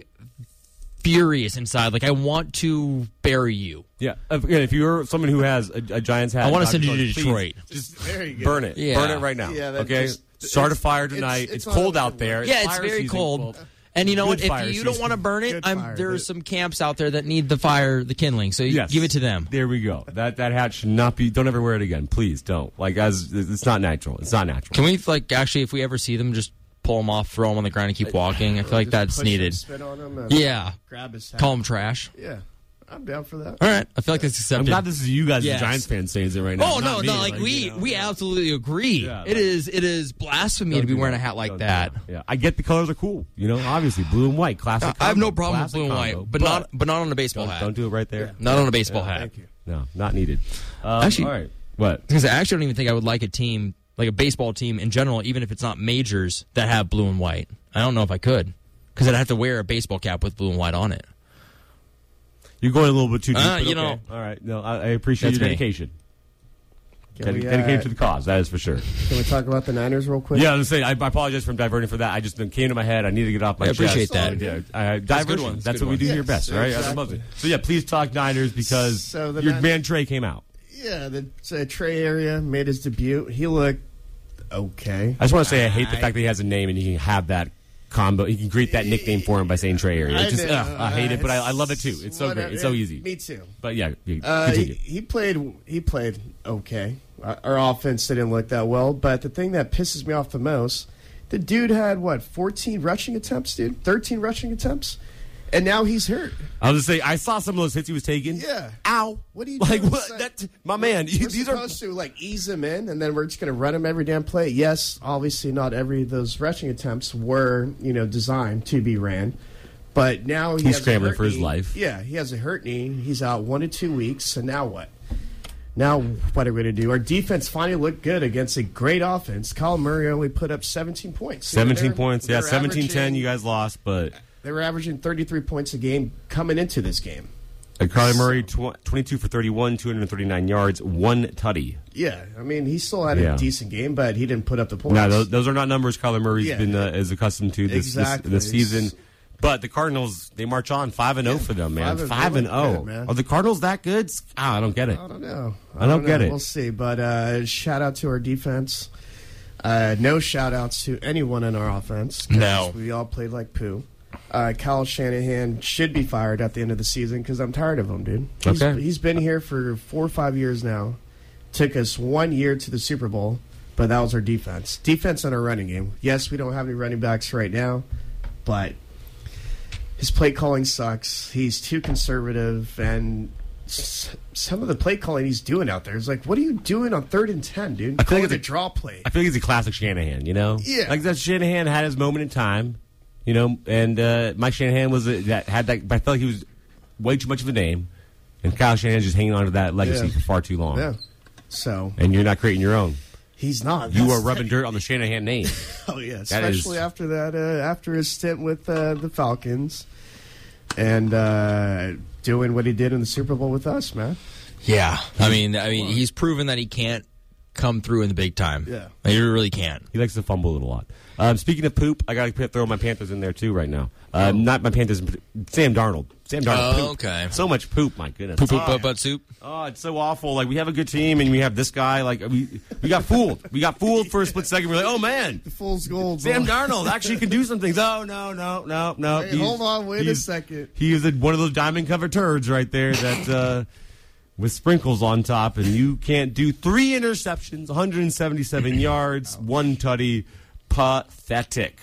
furious inside. Like I want to bury you. Yeah, if, again, if you're someone who has a, a Giants hat, I wanna Dodger send you to colors, please Detroit. Just There you go. burn it. Yeah. Burn it right now. Yeah, that okay. just- Start a it's- fire it's- tonight. it's It's, not cold a out good there. one. It's Yeah, it's fire very season. cold. Well, And you know Good what? fire If you don't season. want to burn it, Good I'm, fire, there's but- some camps out there that need the fire, the kindling. So you Yes. give it to them. There we go. That that hat should not be. Don't ever wear it again, please. Don't. Like as it's not natural. It's not natural. Can we like actually, if we ever see them, just pull them off, throw them on the ground, and keep walking? I feel like Just that's push needed. him, spit on him, and Yeah. grab his hat. Call them trash. Yeah, I'm down for that. All right. I feel like that's I'm accepted. glad this is you guys, Yes. the Giants fans, saying it right now. Oh not no, me. no! Like, we, you know, we yeah. absolutely agree. Yeah, it like- is it is blasphemy Don't to be do wearing a that. hat like Don't do that. Yeah, I get the colors are cool. You know, obviously blue and white, classic. I have no combo, problem with classic blue and combo, white, but, not but not on a baseball Don't, hat. don't do it right there. Not on a baseball Yeah, hat. Thank you. No, not needed. Um, Actually- all right. What? Because I actually don't even think I would like a team, like a baseball team in general, even if it's not majors, that have blue and white. I don't know if I could. Because I'd have to wear a baseball cap with blue and white on it. You're going a little bit too deep. Uh, but you okay. know. All right. No, I, I appreciate That's your me. dedication. Can Ded- we, uh, dedication to the cause. That is for sure. Can we talk about the Niners real quick? Yeah, I was saying, I, I apologize for diverting for that. I just it came to my head. I need to get off my I appreciate chest. that. Yeah, uh, diversion. one. It's That's a what good we do one. here Yes, best, right? exactly. I love it. So yeah, please talk Niners because So the your Nin- man Trey came out. Yeah, the uh, Trey area made his debut. He looked okay. I just want to say I hate the fact that he has a name and he can have that combo. He can create that nickname for him by saying Trey area. It's just, know, ugh, I hate it, but I, I love it too. it's It's so great. whatever. It's so easy. Me too. But yeah, you- Uh, he, continue. he played. He played okay. Our, our offense didn't look that well, but the thing that pisses me off the most, the dude had what, fourteen rushing attempts, dude, thirteen rushing attempts, and now he's hurt. I was just say I saw some of those hits he was taking. Yeah. Ow. What are you like doing? what? It's like- That my man. you- We're these are supposed to like ease him in, and then we're just going to run him every damn play. Yes, obviously not every of those rushing attempts were you know designed to be ran, but now he He's has a scrambling hurt for his knee. life. Yeah, he has a hurt knee. He's out one to two weeks, and now what? Now what are we going to do? Our defense finally looked good against a great offense. Kyle Murray only put up seventeen points. You know, seventeen they're- points. Yeah, they're seventeen ten. averaging- You guys lost, but They were averaging thirty-three points a game coming into this game. uh, Kyler Murray tw- twenty-two for thirty-one, two hundred thirty-nine yards, one tutty. Yeah, I mean he still had a Yeah. decent game, but he didn't put up the points. Now those, those are not numbers Kyler Murray's Yeah. been uh, is accustomed to this, Exactly. this, this season. But the Cardinals, they march on five and zero for them, man. five and- Five they and look zero. good, man. Are the Cardinals that good? Ah, I don't get it. I don't know. I don't get know. it. We'll see. But uh, shout out to our defense. Uh, no shout outs to anyone in our offense. 'cause No. We all played like poo. Uh, Kyle Shanahan should be fired at the end of the season because I'm tired of him, dude. He's, Okay. he's been here for four or five years now. Took us one year to the Super Bowl, but that was our defense. Defense and our running game. Yes, we don't have any running backs right now, but his play calling sucks. He's too conservative, and s- some of the play calling he's doing out there is like, what are you doing on third and ten, dude? I feel Call like it a it's a- draw play. I feel like he's a classic Shanahan, you know? Yeah. Like that Shanahan had his moment in time, you know, and uh, Mike Shanahan was a, that had that, but I felt like he was way too much of a name, and Kyle Shanahan's just hanging on to that legacy Yeah. for far too long. Yeah. So And you're not creating your own. he's not. You That's- are rubbing dirt on the Shanahan name. Oh yeah, That is- especially after that, uh, after his stint with uh, the Falcons, and uh, doing what he did in the Super Bowl with us, man. Yeah, I mean, I mean, he's proven that he can't come through in the big time. Yeah. Like, you really can't. He likes to fumble it a lot. Um, speaking of poop, I got to throw my Panthers in there too right now. Uh, Not my Panthers, Sam Darnold. Sam Darnold. Oh, poop. okay. So much poop, my goodness. Poop, poop, oh, butt, butt soup. oh, it's so awful. Like, we have a good team, and we have this guy. Like, we we got fooled. We got fooled for a split second. We're like, oh, man. Fool's gold. Sam bro. Darnold actually can do some things. Oh, no, no, no, no. Hey, He's- hold on, wait a he's- second. He is a, one of those diamond-covered turds right there that uh, with sprinkles on top, and you can't do three interceptions, one hundred seventy-seven yards, one tutty. Pathetic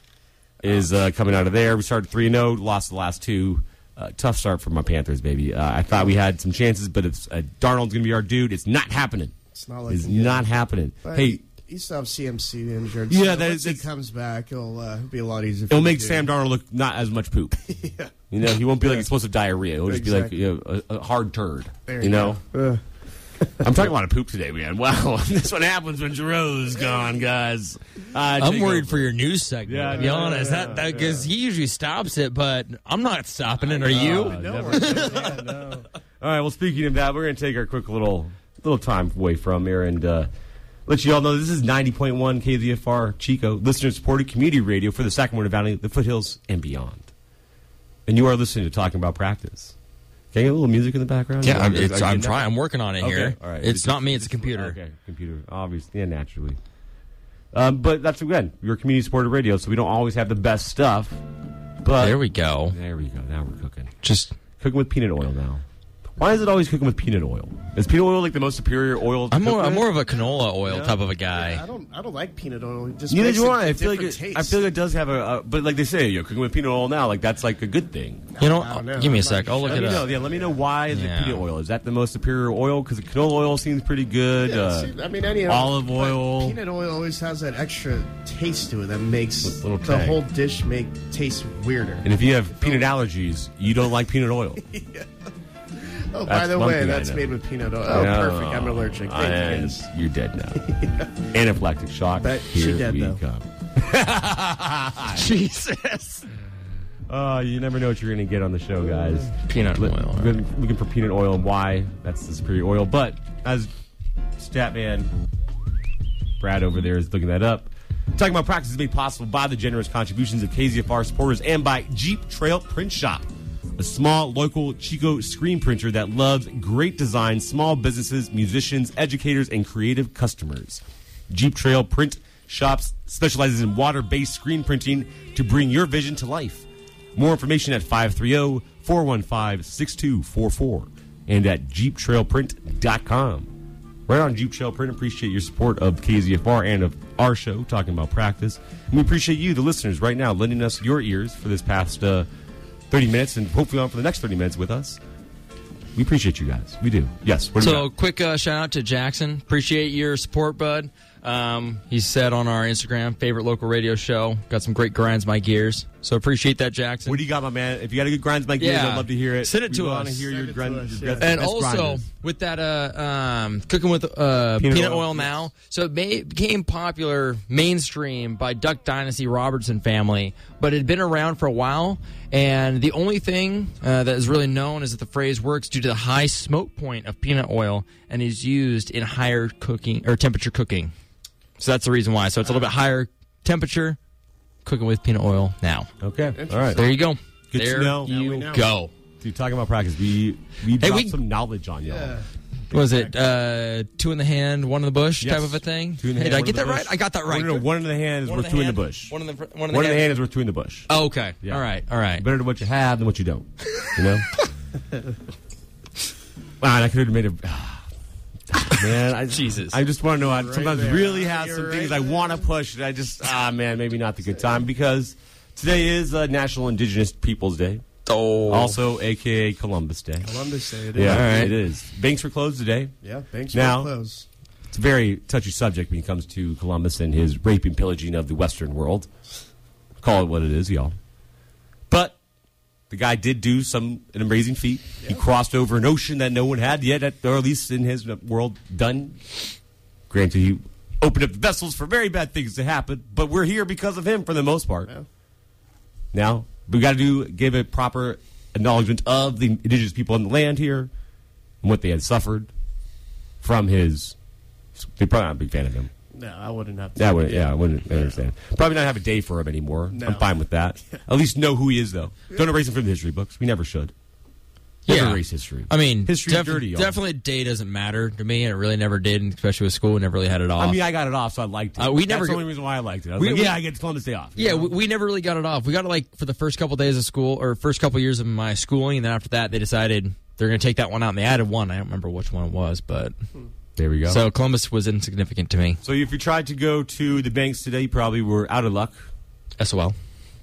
is uh, coming out of there. We started three and oh, lost the last two. Uh, tough start for my Panthers, baby. Uh, I thought we had some chances, but it's uh, Darnold's going to be our dude. It's not happening. It's not like It's not happening. But Hey, you still have C M C injured. Yeah, so that once is- he it's- comes back, it'll uh, be a lot easier. For it'll him to make do. Sam Darnold look not as much poop. Yeah. You know, he won't be like Yeah. explosive diarrhea. It'll just Exactly. be like you know, a, a hard turd. There you you know? go. Uh, I'm talking a lot of poop today, man. Wow. That's what happens when Giroux's gone, guys. Uh, I'm take worried over. for your news segment, Yeah, to be yeah, honest. yeah, that Because he usually stops it, but I'm not stopping it. Are you? Uh, never. Yeah, no. All right, well, speaking of that, we're going to take our quick little little time away from here and uh, let you all know this is ninety point one K Z F R Chico, listener-supported community radio for the Sacramento Valley, the foothills, and beyond. And you are listening to Talking About Practice. Can I get a little music in the background? Yeah, I'm, Are you it's, I'm getting trying. that? I'm working on it Okay, here. all right. It's not me. It's a computer. Okay, computer. Obviously, yeah, naturally. Um, but that's, again, your community-supported radio, so we don't always have the best stuff. But There we go. There we go. Now we're cooking. Just Cooking with peanut oil now. Why is it always cooking with peanut oil? Is peanut oil like the most superior oil? to I'm cook more. I'm with? more of a canola oil type of a guy. I don't. I don't like peanut oil. It just Neither makes do a I. I feel like different it, taste. I feel like it does have a, a. But like they say, you're cooking with peanut oil now. Like that's like a good thing. You know, I don't know. give me a I'm sec. not I'll look Let it me know. up. Yeah, let me know why is Yeah. it peanut oil? Is that the most superior oil? Because canola oil seems pretty good. Yeah, uh, see, I mean, any olive but oil. Peanut oil always has that extra taste to it that makes With little the tang. whole dish make taste weirder. And if you have peanut allergies, you don't like peanut oil. Oh, by That's the one way, thing I that's know. made with peanut oil. Oh, Yeah. perfect. I'm allergic. Thank you, And guys. you're dead now. Anaphylactic shock. But she Here dead, we though. come. Jesus. Oh, you never know what you're going to get on the show, guys. Peanut Look- oil. We're looking for peanut oil and why that's the superior oil. But as Statman Brad over there is looking that up, Talking About Practice is made possible by the generous contributions of K Z F R supporters and by Jeep Trail Print Shop, a small local Chico screen printer that loves great design, small businesses, musicians, educators, and creative customers. Jeep Trail Print Shops specializes in water-based screen printing to bring your vision to life. More information at five three zero, four one five, six two four four and at jeep trail print dot com. Right on Jeep Trail Print, appreciate your support of K Z F R and of our show, Talking About Practice. And we appreciate you, the listeners, right now, lending us your ears for this past uh, thirty minutes and hopefully on for the next thirty minutes with us. We appreciate you guys. We do. Yes. What do we So, got? quick uh, shout out to Jackson. Appreciate your support, bud. Um, he said on our Instagram, favorite local radio show. Got some great grinds my gears. So appreciate that, Jackson. What do you got, my man? If you got a good grinds my gears, Yeah. I'd love to hear it. Send it we to want us. to hear Send your, it to grind, us, your yeah. best- And best also grinders. with that, uh, um, cooking with uh, Peanut peanut, oil, oil, yes. now. So it may, became popular mainstream by Duck Dynasty Robertson family, but it had been around for a while. And the only thing uh, that is really known is that the phrase works due to the high smoke point of peanut oil and is used in higher cooking or temperature cooking. So that's the reason why. So it's a little bit higher temperature cooking with peanut oil now. Okay. All right. There you go. Good to there know. Now you we know. go. Dude, Talking About Practice, we, we dropped we- some knowledge on y'all. Yeah. What was it uh, two in the hand, one in the bush Yes. type of a thing? Two in the Hey, hand, did I one get in that the right? bush. I got that right. No, no, no, one in the hand is One worth in two the in the hand, bush. One in the fr- one in the One in hand. the hand is worth two in the bush. Oh, okay. Yeah. All right. All right. Better to what you have than what you don't. You know? Man, I could have made a. Man, I, Jesus. I just want to know. I sometimes there. really have You're some right things I want to push, and I just ah man, maybe not the good time because today is uh, National Indigenous Peoples Day, Oh. also A K A Columbus Day. Columbus Day. It Yeah, All right. it is. Banks were closed today. Yeah. Thanks Now- for close. It's a very touchy subject when it comes to Columbus and his rape and pillaging of the Western world. Call it what it is, y'all. But the guy did do some an amazing feat. He crossed over an ocean that no one had yet, at, or at least in his world, done. Granted, he opened up the vessels for very bad things to happen, but we're here because of him for the most part. Yeah. Now, we got to do give a proper acknowledgement of the indigenous people on the land here and what they had suffered from his They're probably not a big fan of him. No, I wouldn't have. To Yeah, I wouldn't, yeah, I wouldn't I understand. Probably not have a day for him anymore. No. I'm fine with that. At least know who he is, though. Don't erase him from the history books. We never should. Never Yeah. erase history. I mean, history's def- dirty, y'all. definitely day doesn't matter to me, and it really never did, and especially with school. We never really had it off. I mean, I got it off, so I liked it. Uh, we That's never the got- only reason why I liked it. I was We- like, we- yeah, I get Columbus Day off. you yeah, know? we, we never really got it off. We got it like for the first couple days of school, or first couple years of my schooling, and then after that, they decided they're going to take that one out, and they added one. I don't remember which one it was, but There we go. So, so Columbus was insignificant to me. so if you tried to go to the banks today, you probably were out of luck. S O L.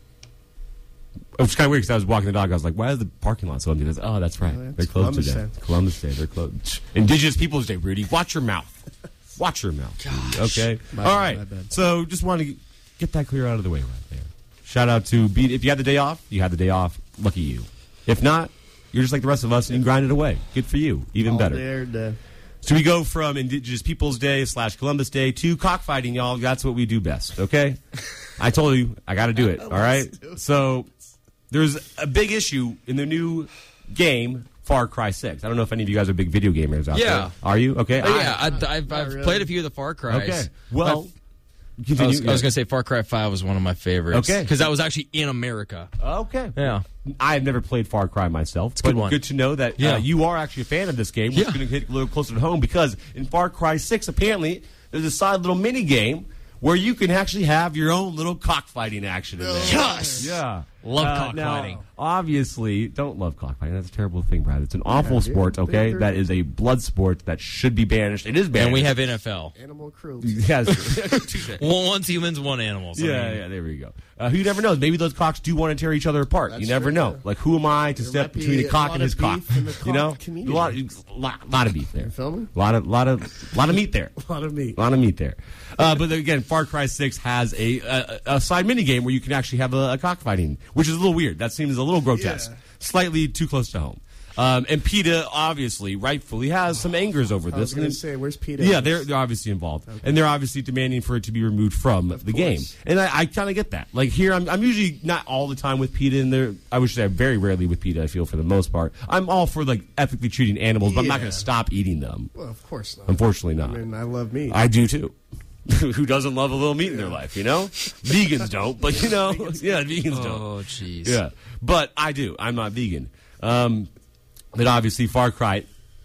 It was kind of weird because I was walking the dog. I was like, why is the parking lot so empty? I was like, oh, that's right. Oh, yeah, They're it's closed Columbus today. Day. Columbus Day. They're closed. Indigenous Peoples Day, Rudy. Watch your mouth. Watch your mouth. Rudy, okay? My All bad, right. my bad. So just want to get that clear out of the way right there. Shout out to Beat. If you had the day off, you had the day off. Lucky you. If not, you're just like the rest of us and you grind it away. Good for you. Even All better. there to- So we go from Indigenous Peoples Day slash Columbus Day to cockfighting, y'all. That's what we do best, okay? I told you, I got to do it, all right? So there's a big issue in the new game, Far Cry six. I don't know if any of you guys are big video gamers out Yeah. there. Are you? Okay. Oh, yeah, I, I've, I've really. played a few of the Far Cries. Okay. Well, I continue. was, I was going to say Far Cry five was one of my favorites. Okay. Because that was actually in America. Okay. Yeah. I've never played Far Cry myself. It's a good but one. Good to know that Yeah. uh, you are actually a fan of this game, which Yeah. is going to hit a little closer to home because in Far Cry six, apparently, there's a side little mini game where you can actually have your own little cockfighting action in there. Yes! Yeah. Love Uh, cockfighting. now, obviously, don't love cockfighting. That's a terrible thing, Brad. It's an awful dude. sport, okay? They're- That is a blood sport that should be banished. It is banished. And we have N F L. Animal cruelty. Yes. Touche. One, one's humans, one animals. I Yeah, mean, yeah, there we go. Uh, who never knows? Maybe those cocks do want to tear each other apart. That's you never true, know. yeah. Like, who am I to There step might be between a a cock lot and of his cock? beef in the You know, cock community. a lot, lot, lot of beef there. You feel me? Lot of, lot of, lot of meat there. A lot of meat. A lot of meat there. Uh, but again, Far Cry six has a, a, a side mini game where you can actually have a, a cockfighting, which is a little weird. That seems a little grotesque, Yeah. slightly too close to home. Um, and PETA obviously, rightfully, has some angers over I was this. going And- to say, where's Peter? yeah, they're they're obviously involved, and they're obviously demanding for it to be removed from the game. course. And I, I kind of get that. Like here, I'm I'm usually not all the time with PETA, and there I would say very rarely with PETA. I feel for the most part, I'm all for like ethically treating animals, but I'm not Yeah. going to stop eating them. Well, of course not. Unfortunately, I not. mean, I love meat. I do too. Who doesn't love a little meat in their life? You know, vegans don't, but you know, yeah, vegans don't. Oh, jeez. Yeah, but I do. I'm not vegan. Um, but obviously, Far Cry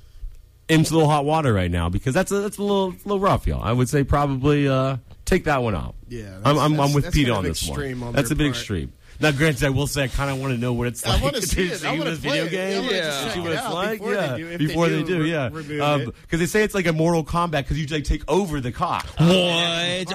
into a little hot water right now because that's a that's a little little rough, y'all. I would say probably uh, take that one out. Yeah, that's- I'm I'm, I'm that's- with that's Peter kind on of this extreme one. on That's their a bit part. extreme. Now, granted, I will say I kind of want to know what it's I like wanna to see it. I see wanna this play video it. game. Yeah, I wanna just See check what it it's out like. before they yeah, do- if they before they do do, re- yeah. remove Um, it. because they say it's like a Mortal Kombat because you like take over the cock. What? yeah.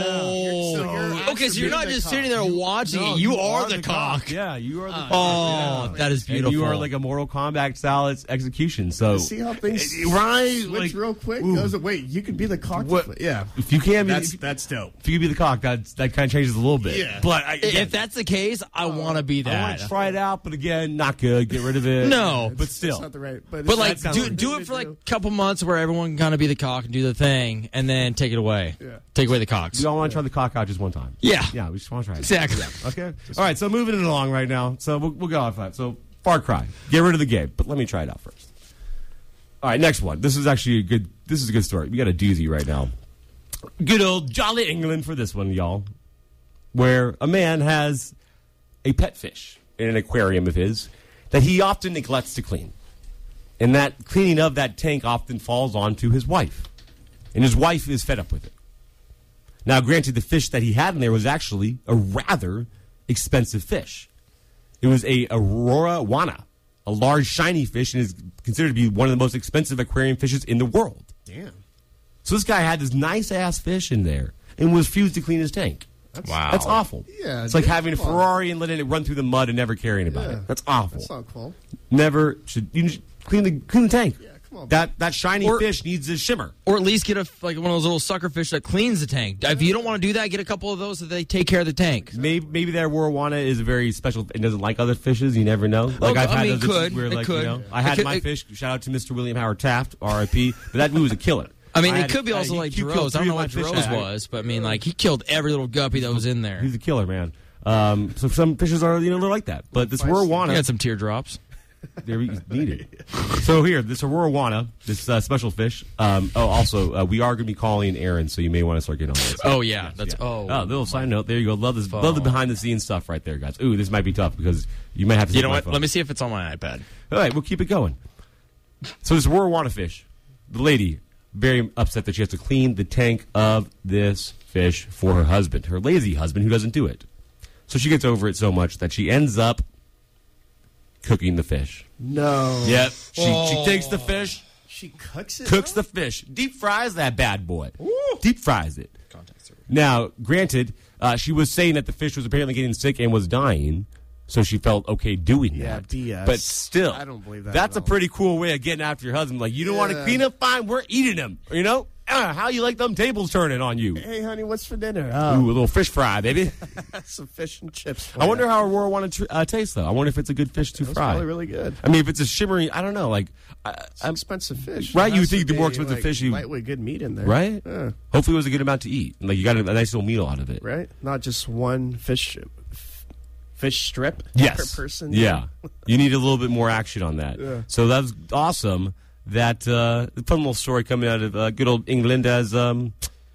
Oh. So you're okay, so you're not actually just the sitting there watching No, it. You, are, the cock. Yeah, you are the cock. Oh, Yeah. that is beautiful. And you are like a Mortal Kombat style ex- execution. So See how things right, switch like, real quick? ooh. Goes, wait, you could be the cock. What- Yeah. if you can, That's, if, that's dope. if you can be the cock, that that kind of changes a little bit. Yeah. But I, If that's the case, I want to be I want that. to try it out, but again, not good. Get rid of it. No. but still, It's not the right. But, But it's- like, That sounds do like- do it for like a couple months where everyone can kind of be the cock and do the thing, and then take it away. Yeah. Take away the cocks. we all want to try the cock out just one time. Yeah. Yeah, we just want to try it. Exactly. Okay. All right. So moving it along right now. So we'll, we'll go off that. So Far Cry, get rid of the game, but let me try it out first. All right. Next one. This is actually a good. This is a good story. We got a doozy right now. Good old jolly England for this one, y'all. Where a man has a pet fish in an aquarium of his that he often neglects to clean. And that cleaning of that tank often falls onto his wife. And his wife is fed up with it. Now, granted, the fish that he had in there was actually a rather expensive fish. It was a Aurora wana, a large shiny fish, and is considered to be one of the most expensive aquarium fishes in the world. Damn. So this guy had this nice-ass fish in there and was refused to clean his tank. That's, Wow. That's awful. Yeah, it's like dude, having a come on. Ferrari and letting it run through the mud and never caring about Yeah. it. That's awful. That's not cool. Never should you should clean the clean the tank. Yeah, come on. That that shiny Or- fish needs a shimmer. Or at least get a like one of those little sucker fish that cleans the tank. If you don't want to do that, get a couple of those so they take care of the tank. Maybe maybe that Arowana is a very special and doesn't like other fishes. You never know. Like Well, I've I had mean, those could. issues where It like could. you know I It had could- my it- fish. Shout out to Mister William Howard Taft, R I P But that dude was a killer. I mean, I it had- could be I- also he- like he killed Jerose. I three don't know of what my fish. Jerose I- was, but I mean, like he killed every little guppy that was in there. He's a killer, man. Um, so some fishes are you know they're like that. But this He Arowana, had some teardrops. There we need it. So here, this Aurora Wana, this uh, special fish. Um, oh, also, uh, we are going to be calling Aaron, so you may want to start getting on this. Oh yeah, Yes, that's yeah. oh. Oh, little side note. There you go. Love this. Phone. Love the behind the scenes stuff right there, guys. Ooh, this might be tough because you might have to. You take know my what? phone. Let me see if it's on my iPad. All right, we'll keep it going. So this Aurora Wana fish, the lady very upset that she has to clean the tank of this fish for her husband, her lazy husband who doesn't do it. So she gets over it so much that she ends up cooking the fish. No. Yep. She she takes the fish, She cooks it? cooks the fish, deep fries that bad boy. Deep fries it. Now, granted, uh, she was saying that the fish was apparently getting sick and was dying, so she felt okay doing Yeah, that. B S. But still, I don't believe that That's at a all. pretty cool way of getting after your husband. Like, you don't want to Yeah. clean up? Fine, we're eating them. You know? Uh, how you like them tables turning on you? Hey, honey, what's for dinner? Ooh, Oh, a little fish fry, baby. some fish and chips. for I wonder ya. how Aurora want to tr- uh, taste, though. I wonder if it's a good fish to That's fry. probably really good. I mean, if it's a shimmering, I don't know, like, uh, It's expensive fish. Right, It you has think to the more be, expensive like, fish you- lightweight good meat in there, right? Yeah. Hopefully it was a good amount to eat. Like, you got a, a nice little meal out of it. Right? Not just one fish f- fish strip Yes. per person. Yeah. You need a little bit more action on that. Yeah. So that was awesome. That uh, fun little story coming out of uh, good old England as um,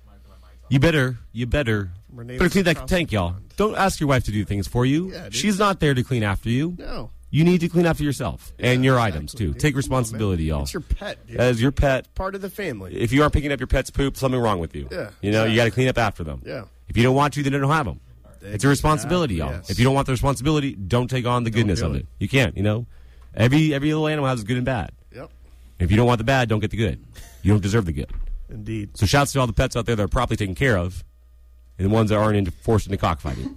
you better, you better, Renee better clean that across tank, the y'all. pond. Don't ask your wife to do things for you. Yeah, dude. She's not there to clean after you. No. You need to clean after yourself and your items, Exactly, too. dude. Take Come on, responsibility, man. y'all. It's your pet, dude. As your pet, Part of the family. if you aren't picking up your pet's poop, something wrong with you. Yeah, You know, you exactly. got to clean up after them. Yeah. If you don't want to, then don't have them. It's a responsibility, y'all. Yes. If you don't want the responsibility, don't take on the goodness do of it. it. You can't, you know. Every every little animal has good and bad. Yep. If you don't want the bad, don't get the good. You don't deserve the good. Indeed. So shouts to all the pets out there that are properly taken care of, and the ones that aren't into forced into cockfighting.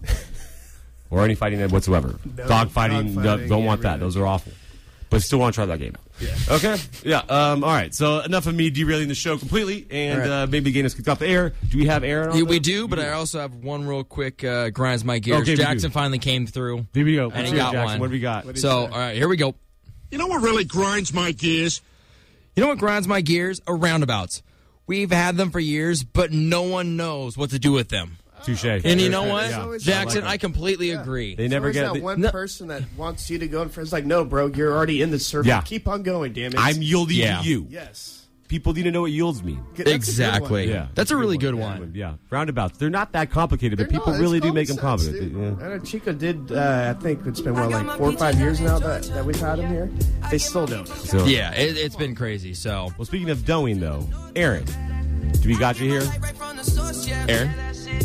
Or any fighting whatsoever. No, Dog fighting, no, dogfighting, don't want that. everything. Those are awful. But still want to try that game. Yeah. Okay? Yeah. Um, all right. So enough of me derailing the show completely and All right. uh, maybe getting us kicked off the air. Do we have Aaron on Yeah, the- we do, but I also have one real quick uh, grinds my gears. Okay, we Jackson do. finally came through. Here we go. And Let's he hear it, got Jackson. one. What do we got? What do you So, say? all right, here we go. You know what really grinds my gears? You know what grinds my gears? Are roundabouts. We've had them for years, but no one knows what to do with them. Touche. And you know what, Yeah. Jackson, I like I completely agree. They never There's get that they- one no- person that wants you to go in front. It's like, no, bro, you're already in the circle. Yeah. Keep on going, damn it. I'm yielding Yeah. to you. Yes. People need to know what yields mean. Good- that's a good Exactly. one. Yeah. That's a really good one. Yeah. Roundabouts. They're not that complicated, but They're people not. really It's do make them common sense, complicated. dude. Yeah. I know Chico did, uh, I think it's been, what, like four or five years now that, that we've had him here? They still don't know. So, Yeah, it, it's been crazy. So, Well, speaking of doing, though, Aaron, do we got you here? Aaron?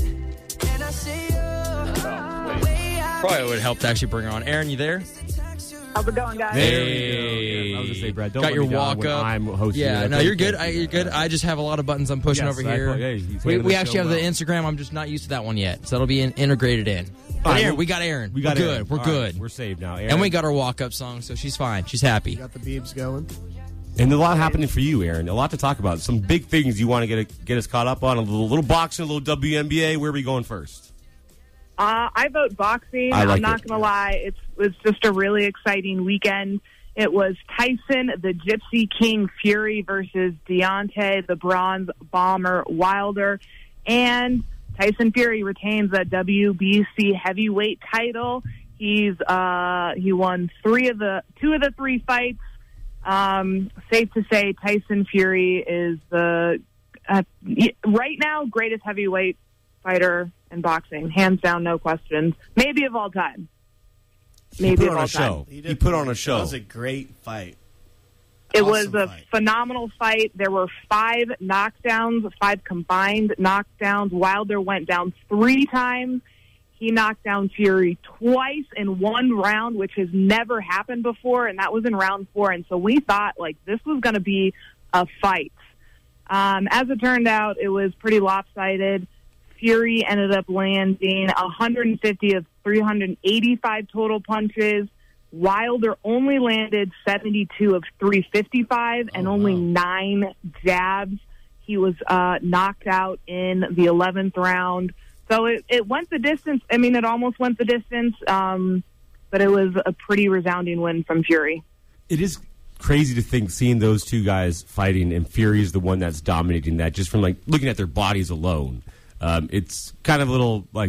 Probably would help to actually bring her on. Aaron, you there? How's it going, guys? There we Hey. go. I was gonna say, Brad, don't Got let your me down walk when up. I'm hosting. Yeah, it. no, Don't you're good. think I, that. you're good. I just have a lot of buttons I'm pushing Yes, over I- here. hey, he's we handling we the actually show have the well. Instagram. I'm just not used to that one yet, so that'll be in, integrated in. But right, Aaron, well, we got Aaron. We got We're Aaron. good. We're All good. right, we're saved now, Aaron. And we got our walk up song, so she's fine. She's happy. Got the beebs going. And a lot happening for you, Aaron. A lot to talk about. Some big things you want to get get us caught up on. A little, little boxing, a little W N B A. Where are we going first? Uh, I vote boxing. I like I'm not it. going to lie. It's, it's just a really exciting weekend. It was Tyson, the Gypsy King Fury versus Deontay, the Bronze Bomber Wilder. And Tyson Fury retains a W B C heavyweight title. He's uh, he won three of the two of the three fights. Um, safe to say, Tyson Fury is the uh, right now greatest heavyweight fighter in boxing, hands down, no questions. Maybe of all time. Maybe He put of on all a time. show. He put on a show. It was a great fight. It Awesome was a fight. phenomenal fight. There were five knockdowns, five combined knockdowns. Wilder went down three times. He knocked down Fury twice in one round, which has never happened before, and that was in round four. And so we thought, like, this was going to be a fight. Um, as it turned out, it was pretty lopsided. Fury ended up landing one hundred fifty of three hundred eighty-five total punches. Wilder only landed seventy-two of three fifty-five and Oh, only wow. nine jabs. He was uh, knocked out in the eleventh round. So it, it went the distance. I mean, it almost went the distance, um, but it was a pretty resounding win from Fury. It is crazy to think seeing those two guys fighting, and Fury's the one that's dominating that. Just from like looking at their bodies alone, um, it's kind of a little like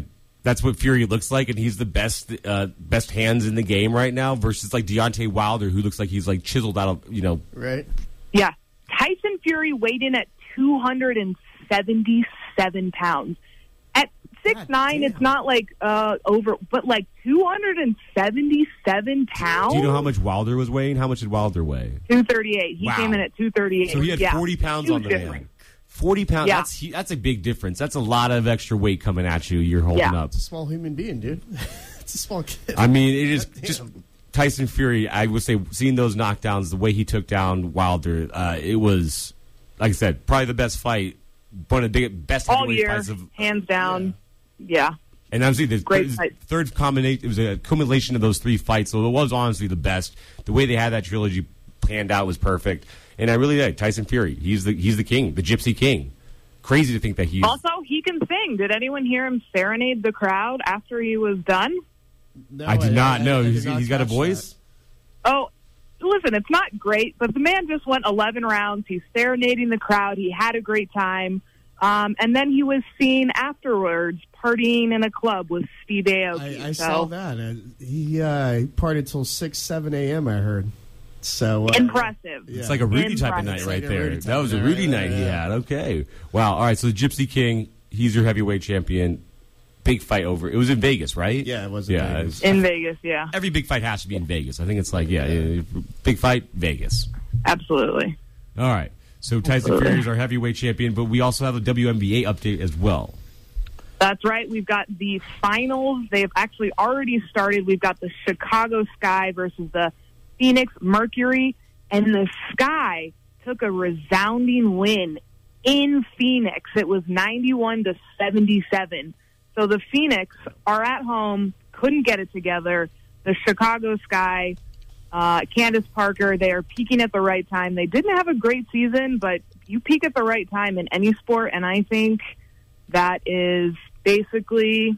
that's what Fury looks like, and he's the best uh, best hands in the game right now versus like Deontay Wilder, who looks like he's like chiseled out of, you know. Right. Yeah. Tyson Fury weighed in at two hundred seventy-seven pounds. At six nine, it's not like uh, over, but like two hundred seventy-seven pounds. Do you know how much Wilder was weighing? How much did Wilder weigh? two thirty-eight. He Wow. came in at two thirty-eight. So he had yeah. forty pounds Huge on the difference. man. forty pounds, Yeah. that's hu- that's a big difference. That's a lot of extra weight coming at you. You're holding Yeah. up. It's a small human being, dude. It's a small kid. I mean, it is Damn. just Tyson Fury. I would say seeing those knockdowns, the way he took down Wilder, uh, it was, like I said, probably the best fight, one of the big, best All heavyweight year, fights of. hands down. Yeah. And obviously, the Great the fight. third combination, it was a accumulation of those three fights, so it was honestly the best. The way they had that trilogy planned out was perfect, and I really did. Tyson Fury, he's the he's the king, the Gypsy King. Crazy to think that he's Also, he can sing. Did anyone hear him serenade the crowd after he was done? No, I did not know. did He's, not he's got a catch voice. Oh, listen, it's not great, but the man just went eleven rounds. He's serenading the crowd. He had a great time. Um, and then he was seen afterwards partying in a club with Steve Aoki. I, I so, saw that. Uh, he, uh, he partied till six, seven a.m., I heard. So uh, Impressive. Yeah. It's like a Rudy type of Impressive. night It's right like a there. Rudy type That was a of Rudy night, night yeah, he yeah. had. Okay. Wow. All right. So the Gypsy King, he's your heavyweight champion. Big fight over. It was in Vegas, right? Yeah, it was in Yeah. Vegas. it's- In Vegas, yeah, Every big fight has to be in Vegas. I think it's like, yeah, yeah, big fight, Vegas. absolutely. All right. So Tyson Fury is our heavyweight champion, but we also have a W N B A update as well. That's right. We've got the finals. They've actually already started. We've got the Chicago Sky versus the Phoenix Mercury, and the Sky took a resounding win in Phoenix. It was ninety-one to seventy-seven. So the Phoenix are at home, couldn't get it together. The Chicago Sky, uh, Candace Parker, they are peaking at the right time. They didn't have a great season, but you peak at the right time in any sport, and I think that is basically,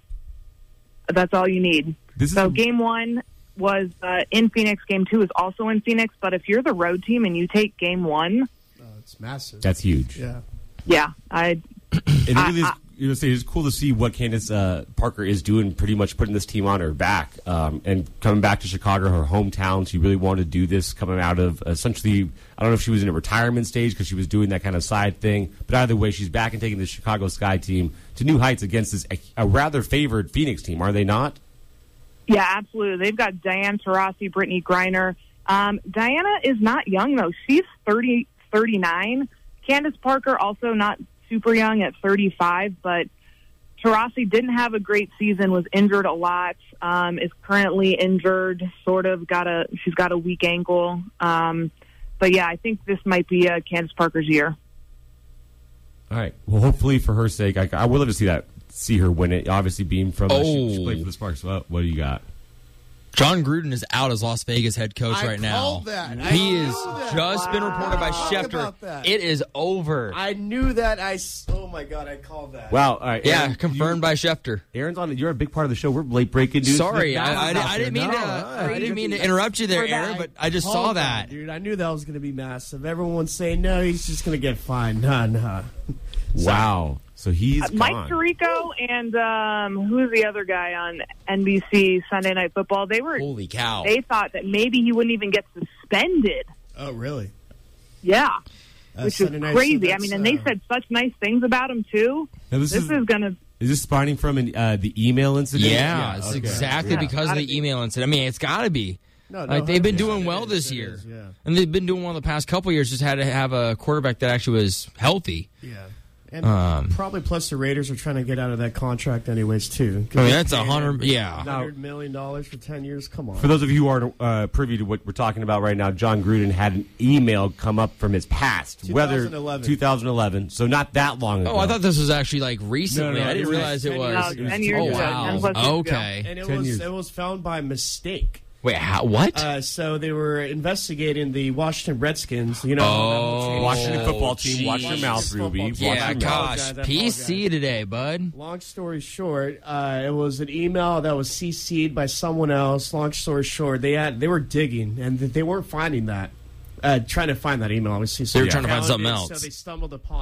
that's all you need. This is So a- game one was uh, in Phoenix. Game two is also in Phoenix. But if you're the road team and you take game one, Oh, it's massive. That's huge. yeah. yeah, I It I- really is. I- You know, say it's cool to see what Candace uh, Parker is doing, pretty much putting this team on her back um, and coming back to Chicago, her hometown. She really wanted to do this, coming out of essentially, I don't know if she was in a retirement stage because she was doing that kind of side thing, but either way, she's back and taking the Chicago Sky team to new heights against this a, a rather favored Phoenix team, are they not? Yeah, absolutely. They've got Diane Taurasi, Brittany Griner. Um, Diana is not young, though. She's thirty, thirty-nine. Candace Parker, also not super young at thirty-five, but Taurasi didn't have a great season, was injured a lot, um, is currently injured, sort of got a, she's got a weak ankle. Um, but yeah, I think this might be uh, Candace Parker's year. All right. Well, hopefully for her sake, I, I would love to see that, see her win it. Obviously, being from uh, she, she Oh. played for the Sparks. Well, what do you got? John Gruden is out as Las Vegas head coach I right now. called that. I He knew is that. just been reported by Talk Schefter. about that. It is over. I knew that. I s- oh my god, I called that. Wow. All right. yeah, Aaron, confirmed by Schefter. you- Aaron's on. You're a big part of the show. We're late breaking news. Sorry, Now I, I, he's out I didn't there. mean to. No, I didn't mean to interrupt you there, For that, Aaron. But I just called saw that. dude. I knew that was going to be massive. Everyone's saying no, he's just going to get fined. Nah, nah. Wow. So he's Uh, Mike gone. Tirico and um, who's the other guy on N B C Sunday Night Football? They were Holy cow! they thought that maybe he wouldn't even get suspended. Oh, really? Yeah, Uh, which Sunday is night, crazy. so I mean, and they that's, uh, said such nice things about him too. Now, this, This is, is gonna. is this spawning from an, uh, the email incident? Yeah, it's okay. exactly Yeah. because of the email incident. I mean, it's got to be. No, no, Like they've been it doing is, well it this is, it year, is, yeah. and they've been doing well the past couple years. Just had to have a quarterback that actually was healthy. Yeah. And Um, probably plus the Raiders are trying to get out of that contract anyways, too. I mean, that's a hundred. Yeah, hundred million dollars for ten years. Come on. For those of you who aren't uh, privy to what we're talking about right now, John Gruden had an email come up from his past, whether twenty eleven. twenty eleven, so not that long ago. Oh, I thought this was actually like recently. No, no, I it didn't was realize it ten was. years No, ten years oh ago, wow. ten plus years ago. Okay. and it ten was years. it was found by mistake. Wait, how, what? Uh, so they were investigating the Washington Redskins. You know, Oh, Washington football team, watch your geez. mouth, Ruby. Football team. Watch yeah, your mouth. gosh, apologize, I P C apologize. today, bud. long story short, uh, it was an email that was C C'd by someone else. Long story short, they had they were digging and they weren't finding that. Uh, trying to find that email, obviously. So They were they trying to find found something it, else. So they stumbled upon it.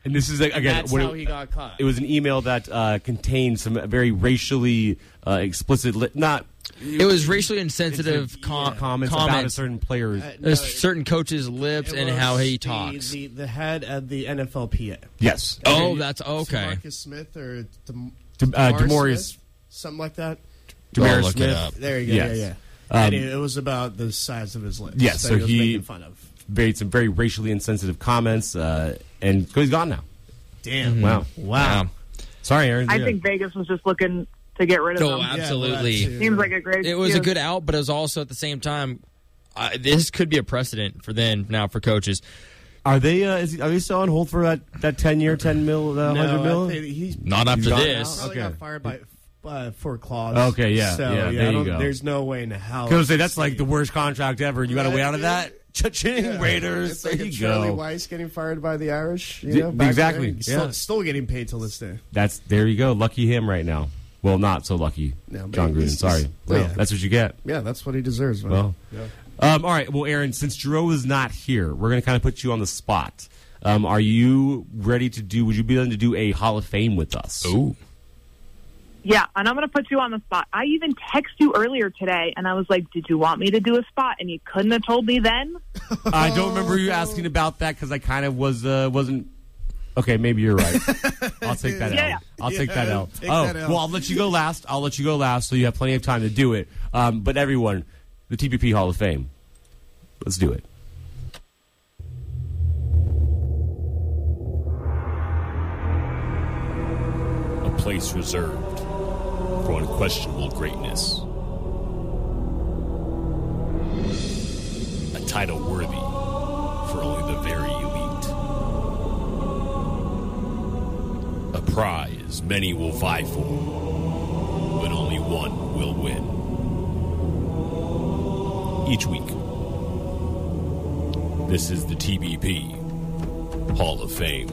And this is like, again, That's what how it, he got caught. it was an email that uh, contained some very racially uh, explicit, li- not It was racially insensitive com- comments, about a comments. certain player's. Uh, There's certain coaches' lips It and was how he the- talks. The, the head of the N F L P A. Yes. Oh, that's okay. Marcus Smith or Dem- Dem- uh, Demar Demarius- Smith? Something like that. Demaris I'll look it Smith. up. There you go. Yes. Yeah, yeah. Um, and it, it was about the size of his lips. Yes, that so he was he- making fun of. Made some very racially insensitive comments, uh, and he's gone now. Damn. Wow. Wow. Sorry, Aaron. I Yeah. think Vegas was just looking to get rid of Oh, him. absolutely. Yeah, well, that too. Seems like a great. It was a excuse. good out, but it was also at the same time. Uh, this could be a precedent for then now for coaches. Are they? Uh, is he, are they still on hold for that that ten year, ten mil, uh, No, hundred mil? I think he's Not after gone this. probably Okay. got fired by uh, for clause. Okay, yeah, So, yeah, I there you don't- go. There's no way in hell. Because say that's like the worst contract ever, and you got to Right, wait out of dude. that. Cha-ching, Yeah. Raiders. It's There like a you Charlie go. Weiss getting fired by the Irish. You D- know, back exactly, there. Still, yeah. still getting paid till this day. That's there you go. Lucky him right now. Well, not so lucky, No, but John Gruden. he's- Sorry. he's- Well, yeah. that's what you get. Yeah, that's what he deserves. Man. Well, yeah. um, all right. Well, Aaron, since Jerome is not here, we're going to kind of put you on the spot. Um, are you ready to do? Would you be willing to do a Hall of Fame with us? Ooh. Yeah, and I'm going to put you on the spot. I even texted you earlier today, and I was like, "Did you want me to do a spot?" And you couldn't have told me then. I don't remember you asking about that because I kind of was uh, wasn't. Okay, maybe you're right. I'll take that Yeah. out. I'll take that Yeah, out. take Oh, that out. well, I'll let you go last. I'll let you go last, so you have plenty of time to do it. Um, but everyone, the T P P Hall of Fame. Let's do it. A place reserved for unquestionable greatness. A title worthy for only the very elite. A prize many will vie for, but only one will win. Each week, this is the T B P Hall of Fame.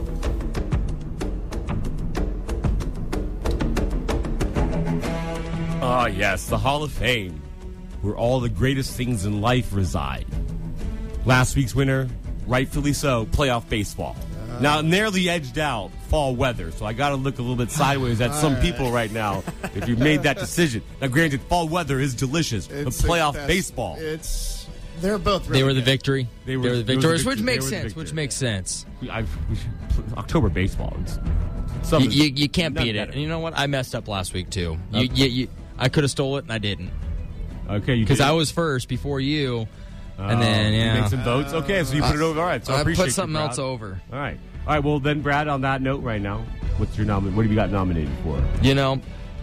Ah, yes, the Hall of Fame, where all the greatest things in life reside. Last week's winner, rightfully so, playoff baseball. Now, nearly edged out fall weather, so I got to look a little bit sideways at some people right now if you made that decision. Now, granted, fall weather is delicious, but It's a- playoff that's- baseball. It's they're both. Really They were the good. victory. They They were- were, the they were the victors, victor- which they makes were the sense. victor, Which makes sense. I've, we should, October baseball. It's, You, something- you, you can't none beat it. better. And you know what? I messed up last week too. You, Okay. you, you, I could have stole it and I didn't Okay, you because did. I was first before you, Oh, and then you yeah, make some votes. Okay, so you put it over. All right, so I I appreciate put something you, else Brad. over. All right, all right. Well, then, Brad, on that note, right now, what's your nomin? What have you got nominated for? You know,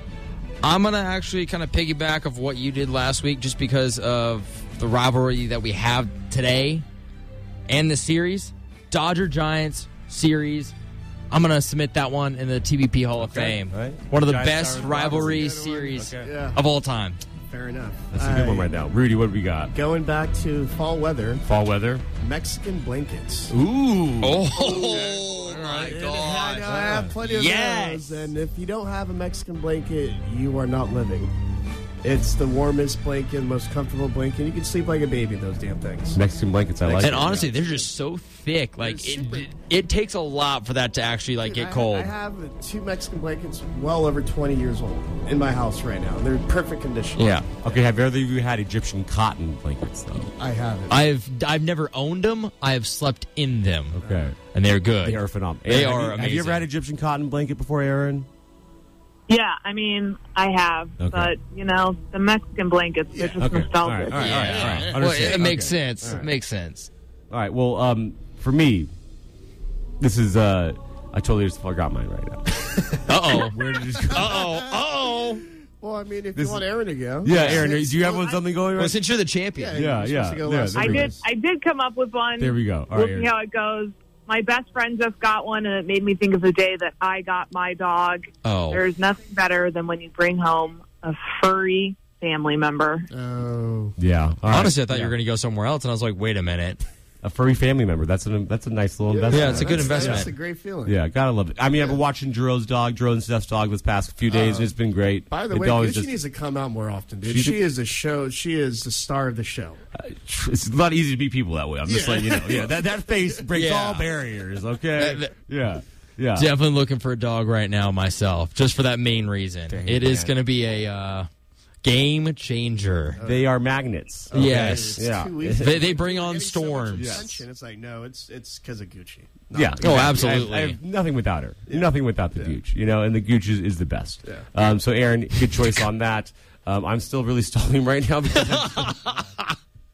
I'm gonna actually kind of piggyback of what you did last week, just because of the rivalry that we have today and the series, Dodger Giants series. I'm gonna submit that one in the T B P Hall of Okay, Fame. all right. One of the Giants best Stars rivalry Robertson. series Okay. Yeah, of all time. fair enough. That's a good one right now. Rudy, what do we got? Going back to fall weather, Fall weather. Mexican blankets. Ooh. Oh my I know, god! I have plenty of Yes! those, and if you don't have a Mexican blanket, you are not living. It's the warmest blanket, most comfortable blanket. You can sleep like a baby in those damn things. Mexican blankets. I like. And it. honestly, they're just so thick. Like They're it, super- it takes a lot for that to actually like Dude, get I- cold. I have two Mexican blankets, well over twenty years old, in my house right now. They're in perfect condition. Yeah, Okay, have either of you had Egyptian cotton blankets though? I have it. I've I've never owned them. I have slept in them. Okay, and they're good. they are phenomenal. They Aaron, are have you, Have you amazing. ever had Egyptian cotton blanket before, Aaron? Yeah, I mean, I have, Okay. but you know, the Mexican blankets, they're just Okay. nostalgic. All right, all right, all right, all right. Well, Understand. it makes Okay. sense. All right. It makes sense. All right. Well, um, for me, this is. Uh, I totally just forgot mine right now. Uh oh. Where did it just go? Uh oh. Uh oh. well, I mean, if This you want Aaron to go. Yeah, Aaron, do you have Well, one, something going Well, right? since you're the champion, Yeah, Yeah, you're supposed yeah, to go yeah, last. there I we go. did. I did come up with one. There we go. All we'll right, see how it goes. My best friend just got one, and it made me think of the day that I got my dog. Oh. There's nothing better than when you bring home a furry family member. Oh. Yeah. All right. honestly, I thought you Yeah. were going to go somewhere else, and I was like, wait a minute. a furry family member. That's a that's a nice little investment. Yeah, it's a good That's- investment. That's a great feeling. Yeah, gotta love it. I mean, I've been watching Jero's dog, Jero and Steph's dog, this past few days. and It's been great. By the The way, dog is Gucci just- needs to come out more often, dude. She's She a- is a show. She is the star of the show. It's a lot easier to meet people that way. I'm just letting you know. Yeah, that that face breaks Yeah. all barriers. Okay. That- Yeah, yeah. Definitely looking for a dog right now myself, just for that main reason. Dang, it is man. going to be a uh, game changer. They are magnets. Yes. It's Yeah. too easy. They, they bring on Getting so much storms. attention. It's like, no, it's it's because of Gucci. No. Yeah. Oh, exactly. absolutely. I have, I have nothing without her. Nothing without the Gooch. You know, and the Gooch is, is the best. Yeah. Um, so, Aaron, good choice on that. Um, I'm still really stalling right now because I'm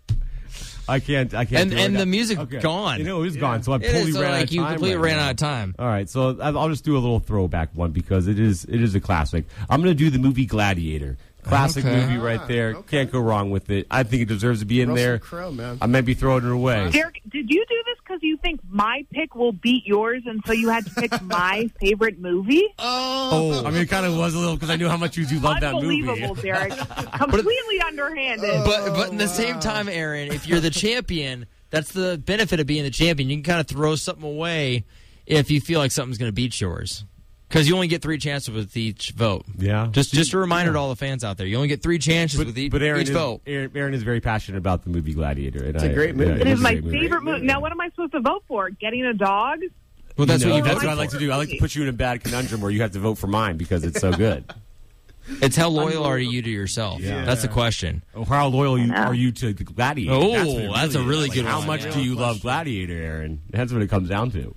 I can't. I can't. And- do it and right the now. music Okay. gone. You know, it was gone. So I It totally is uh, ran out like of you time completely right ran now. out of time. All right, so I'll I'll just do a little throwback one because it is it is a classic. I'm going to do the movie Gladiator. Classic Okay. movie right there. Ah, okay. Can't go wrong with it. I think it deserves to be in Russell there. Crowe, man. I might be throwing it away. Derek, did you do this because you think my pick will beat yours, and so you had to pick my favorite movie? Oh, I mean, it kind of was a little because I knew how much you do love that movie. Unbelievable, Derek. Completely underhanded. But but in the same time, Aaron, if you're the champion, that's the benefit of being the champion. You can kind of throw something away if you feel like something's going to beat yours. Because you only get three chances with each vote. Yeah. Just just a reminder to all the fans out there. You only get three chances But, with each, but Aaron, each is, vote. Aaron, Aaron is very passionate about the movie Gladiator. And It's a I- great movie. yeah, It is a my great movie. favorite movie. Now, what am I supposed to vote for? Getting a dog? Well, that's You know, what you that's vote what I like to do. I like to put you in a bad conundrum where you have to vote for mine because it's so good. It's how loyal are you to yourself? Yeah. That's the question. Oh, how loyal you, are you to Gladiator? Oh, That's what it that's a is. really Like, good How one. much Yeah. do you love Gladiator, Aaron? That's what it comes down to.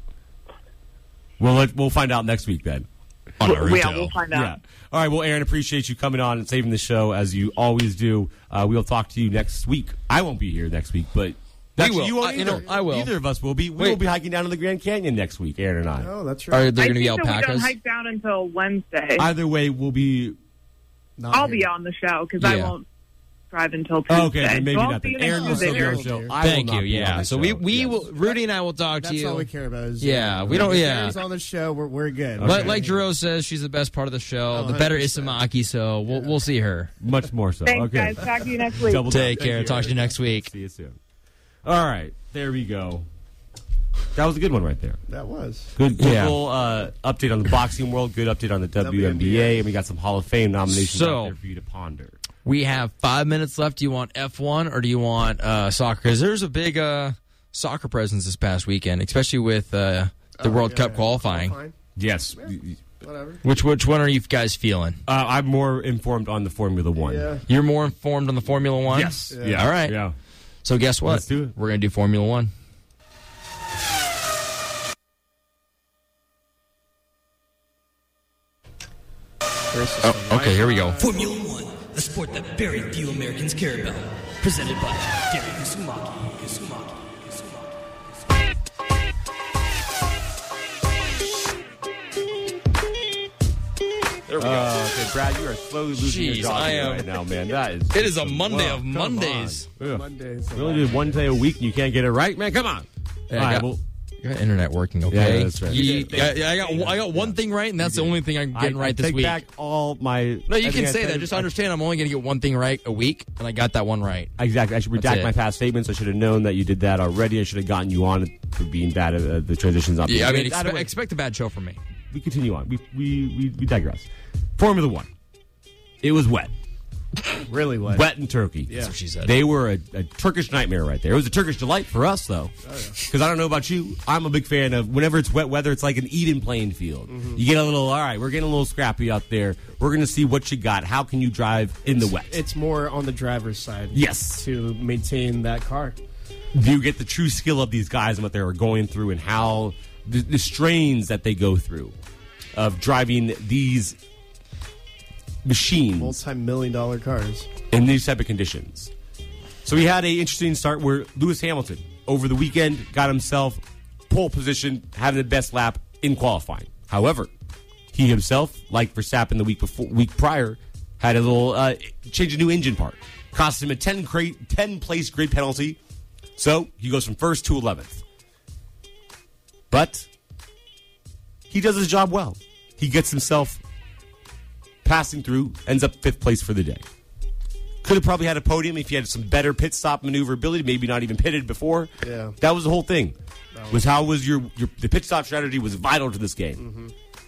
Well, let, we'll find out next week then. On Yeah, we'll find out. Yeah. All right. Well, Aaron, appreciate you coming on and saving the show as you always do. Uh, we'll talk to you next week. I won't be here next week, but actually, will. You won't I- you either. know, I will. Neither of us will be. We Wait. will be hiking down to the Grand Canyon next week, Aaron and I. Oh, that's Are right. there I going to be think that we alpacas? don't hike down until Wednesday. Either way, we'll be. Not I'll here. be on the show because I Yeah. won't drive until Tuesday. Oh, okay, then maybe so I'll not. see Then. you Aaron will next still be on the Tuesday. show. I Thank will not you. be on Yeah. the So show. we we Yes. will. Rudy and I will talk to That's you. all we care about. Is, Yeah, uh, we don't- if yeah. Aaron's on the show. We're, we're good. Like, like Jero says, she's the best part of the show. Oh, the better one hundred percent. Isamaki, so we'll we'll see her. Much more so. Thanks, okay. guys. Talk to you next week. Double down. Take Thank care. you, Talk to you Aaron. next week. See you soon. All right. There we go. That was a good one right there. That was. Good, good Yeah. little uh, update on the boxing world. Good update on the W N B A. And we got some Hall of Fame nominations So- out there for you to ponder. We have five minutes left. Do you want F one or do you want uh, soccer? Because there's a big uh, soccer presence this past weekend, especially with uh, the Oh, World yeah, Cup yeah. qualifying. Fine. Yes. Whatever. Which which one are you guys feeling? Uh, I'm more informed on the Formula One. Yeah. You're more informed on the Formula One? Yes. Yeah. Yeah. All right. Yeah. So guess what? Let's do it. We're going to do Formula One. Oh, okay, here we go. Formula One, a sport that very few Americans care about. Presented by Gary Kusumaki. Kusumaki. There we go. Uh, okay, Brad, you are slowly losing Jeez, your dog I am- right now, man. That is. It is a Monday of Come Mondays. on. Ugh. Mondays. We only do one day a week and you can't get it right, man. Come on. Yeah, All I right, got, well, I got internet working, okay? Yeah, that's right. You- You did. I, I got I got one thing right, and that's the only thing I'm getting I, right I this take week. back all my. No, you I can think I say said- that. Just understand, I'm only going to get one thing right a week, and I got that one right. Exactly. I should That's redact it. my past statements. I should have known that you did that already. I should have gotten you on for being bad at uh, the transitions. Up. Yeah, I mean, Either expe- way, expect a bad show from me. we continue on. We, we we we digress. Formula One. It was wet. Really wet. Wet in Turkey. Yeah. That's what she said. They were a, a Turkish nightmare right there. It was a Turkish delight for us, though. Because I don't know about you. I'm a big fan of whenever it's wet weather, it's like an even playing field. You get a little, all right, we're getting a little scrappy out there. We're going to see what you got. How can you drive in the wet? It's more on the driver's side. Yes. To maintain that car. Do you get the true skill of these guys and what they were going through and how the, the strains that they go through of driving these machines Multi-million dollar cars. in these type of conditions. So we had a interesting start where Lewis Hamilton over the weekend got himself pole position, having the best lap in qualifying. However, he himself, like Verstappen the week before, week prior, had a little uh, change a new engine part, cost him a ten, cra- ten place grid penalty. So he goes from first to eleventh. But he does his job well. He gets himself passing through, ends up fifth place for the day. Could have probably had a podium if he had some better pit stop maneuverability, maybe not even pitted before. Yeah. That was the whole thing. Was how was your, your the pit stop strategy was vital to this game. Mm-hmm.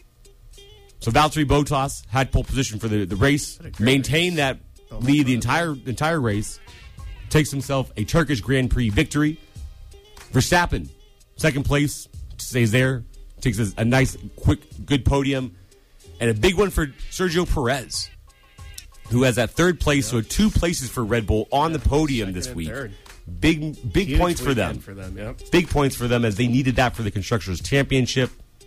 So Valtteri Bottas had pole position for the, the race, maintained that lead the entire entire race, takes himself a Turkish Grand Prix victory. Verstappen, second place, stays there, takes a, a nice, quick, good podium, and a big one for Sergio Perez, who has that third place, yeah. so two places for Red Bull on yeah, the podium this week. Third. Big, big Huge points for them. For them yep. Big points for them as they needed that for the Constructors' Championship.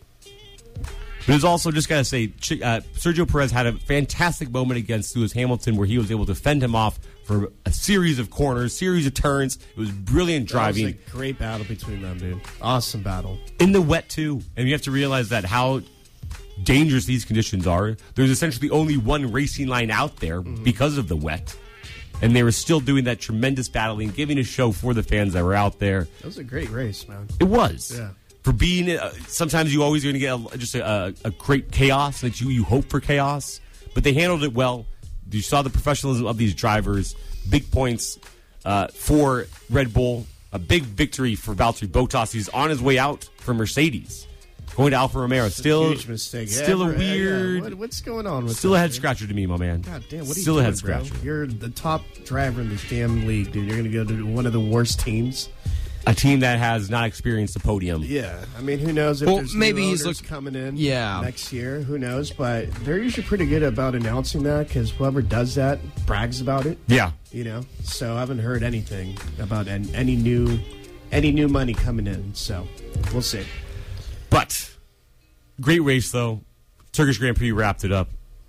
But it's also just got to say, uh, Sergio Perez had a fantastic moment against Lewis Hamilton where he was able to fend him off for a series of corners, series of turns. It was brilliant driving. That was a great battle between them, dude. Awesome battle. In the wet, too. And you have to realize that how dangerous these conditions are. There's essentially only one racing line out there mm-hmm. because of the wet. And they were still doing that tremendous battling, giving a show for the fans that were out there. That was a great race, man. It was. Yeah. For being, uh, sometimes you always going to get a, just a, a great chaos that you, you hope for chaos. But they handled it well. You saw the professionalism of these drivers. Big points uh, for Red Bull. A big victory for Valtteri Bottas. He's on his way out for Mercedes. Going to Alfa Romeo. That's still, a huge mistake. Still yeah, a weird. Yeah. What, what's going on with Still that, a head dude? scratcher to me, my man. God damn, what are still you a doing, head scratcher. Bro? You're the top driver in this damn league, dude. You're going to go to one of the worst teams. A team that has not experienced a podium. Yeah, I mean, who knows if well, there's maybe new he's owners look, coming in yeah. next year. Who knows? But they're usually pretty good about announcing that because whoever does that brags about it. Yeah, you know. So I haven't heard anything about any, any new any new money coming in. So we'll see. But great race though. Turkish Grand Prix wrapped it up.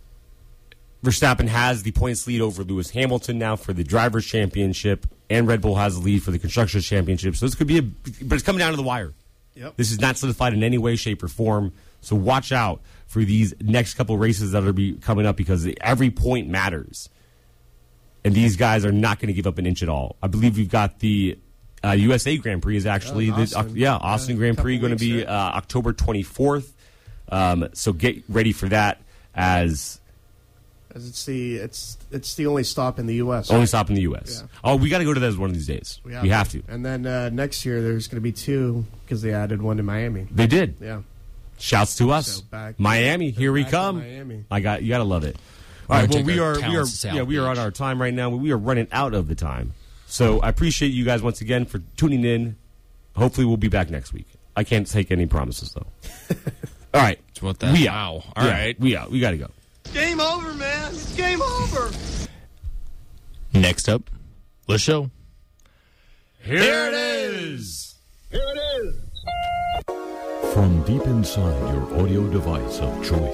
Verstappen has the points lead over Lewis Hamilton now for the Drivers' Championship, and Red Bull has the lead for the Constructors' Championship. So this could be a, but it's coming down to the wire. Yep. This is not solidified in any way, shape, or form. So watch out for these next couple races that will be coming up because every point matters. And these guys are not going to give up an inch at all. I believe we've got the uh, U S A Grand Prix is actually, oh, Austin. the, uh, yeah, Austin yeah, Grand Prix going to be uh, October twenty-fourth. Um, so get ready for that as... As it's the it's it's the only stop in the U S Only right? stop in the U S Yeah. Oh, we got to go to that one of these days. We have, we have to. to. And then uh, next year there's going to be two because they added one in Miami. They did. Yeah. Shouts to us, so back, Miami. Here we come. Miami. I got you. Got to love it. All right. Well, we are we are yeah we are on Beach. our time right now. We are running out of the time. So I appreciate you guys once again for tuning in. Hopefully we'll be back next week. I can't take any promises though. All right. It's what that. We wow. out. All yeah, right. We out. We got to go. Game over, man. It's game over. Next up, the show. Here, Here it is. Here it is. From deep inside your audio device of choice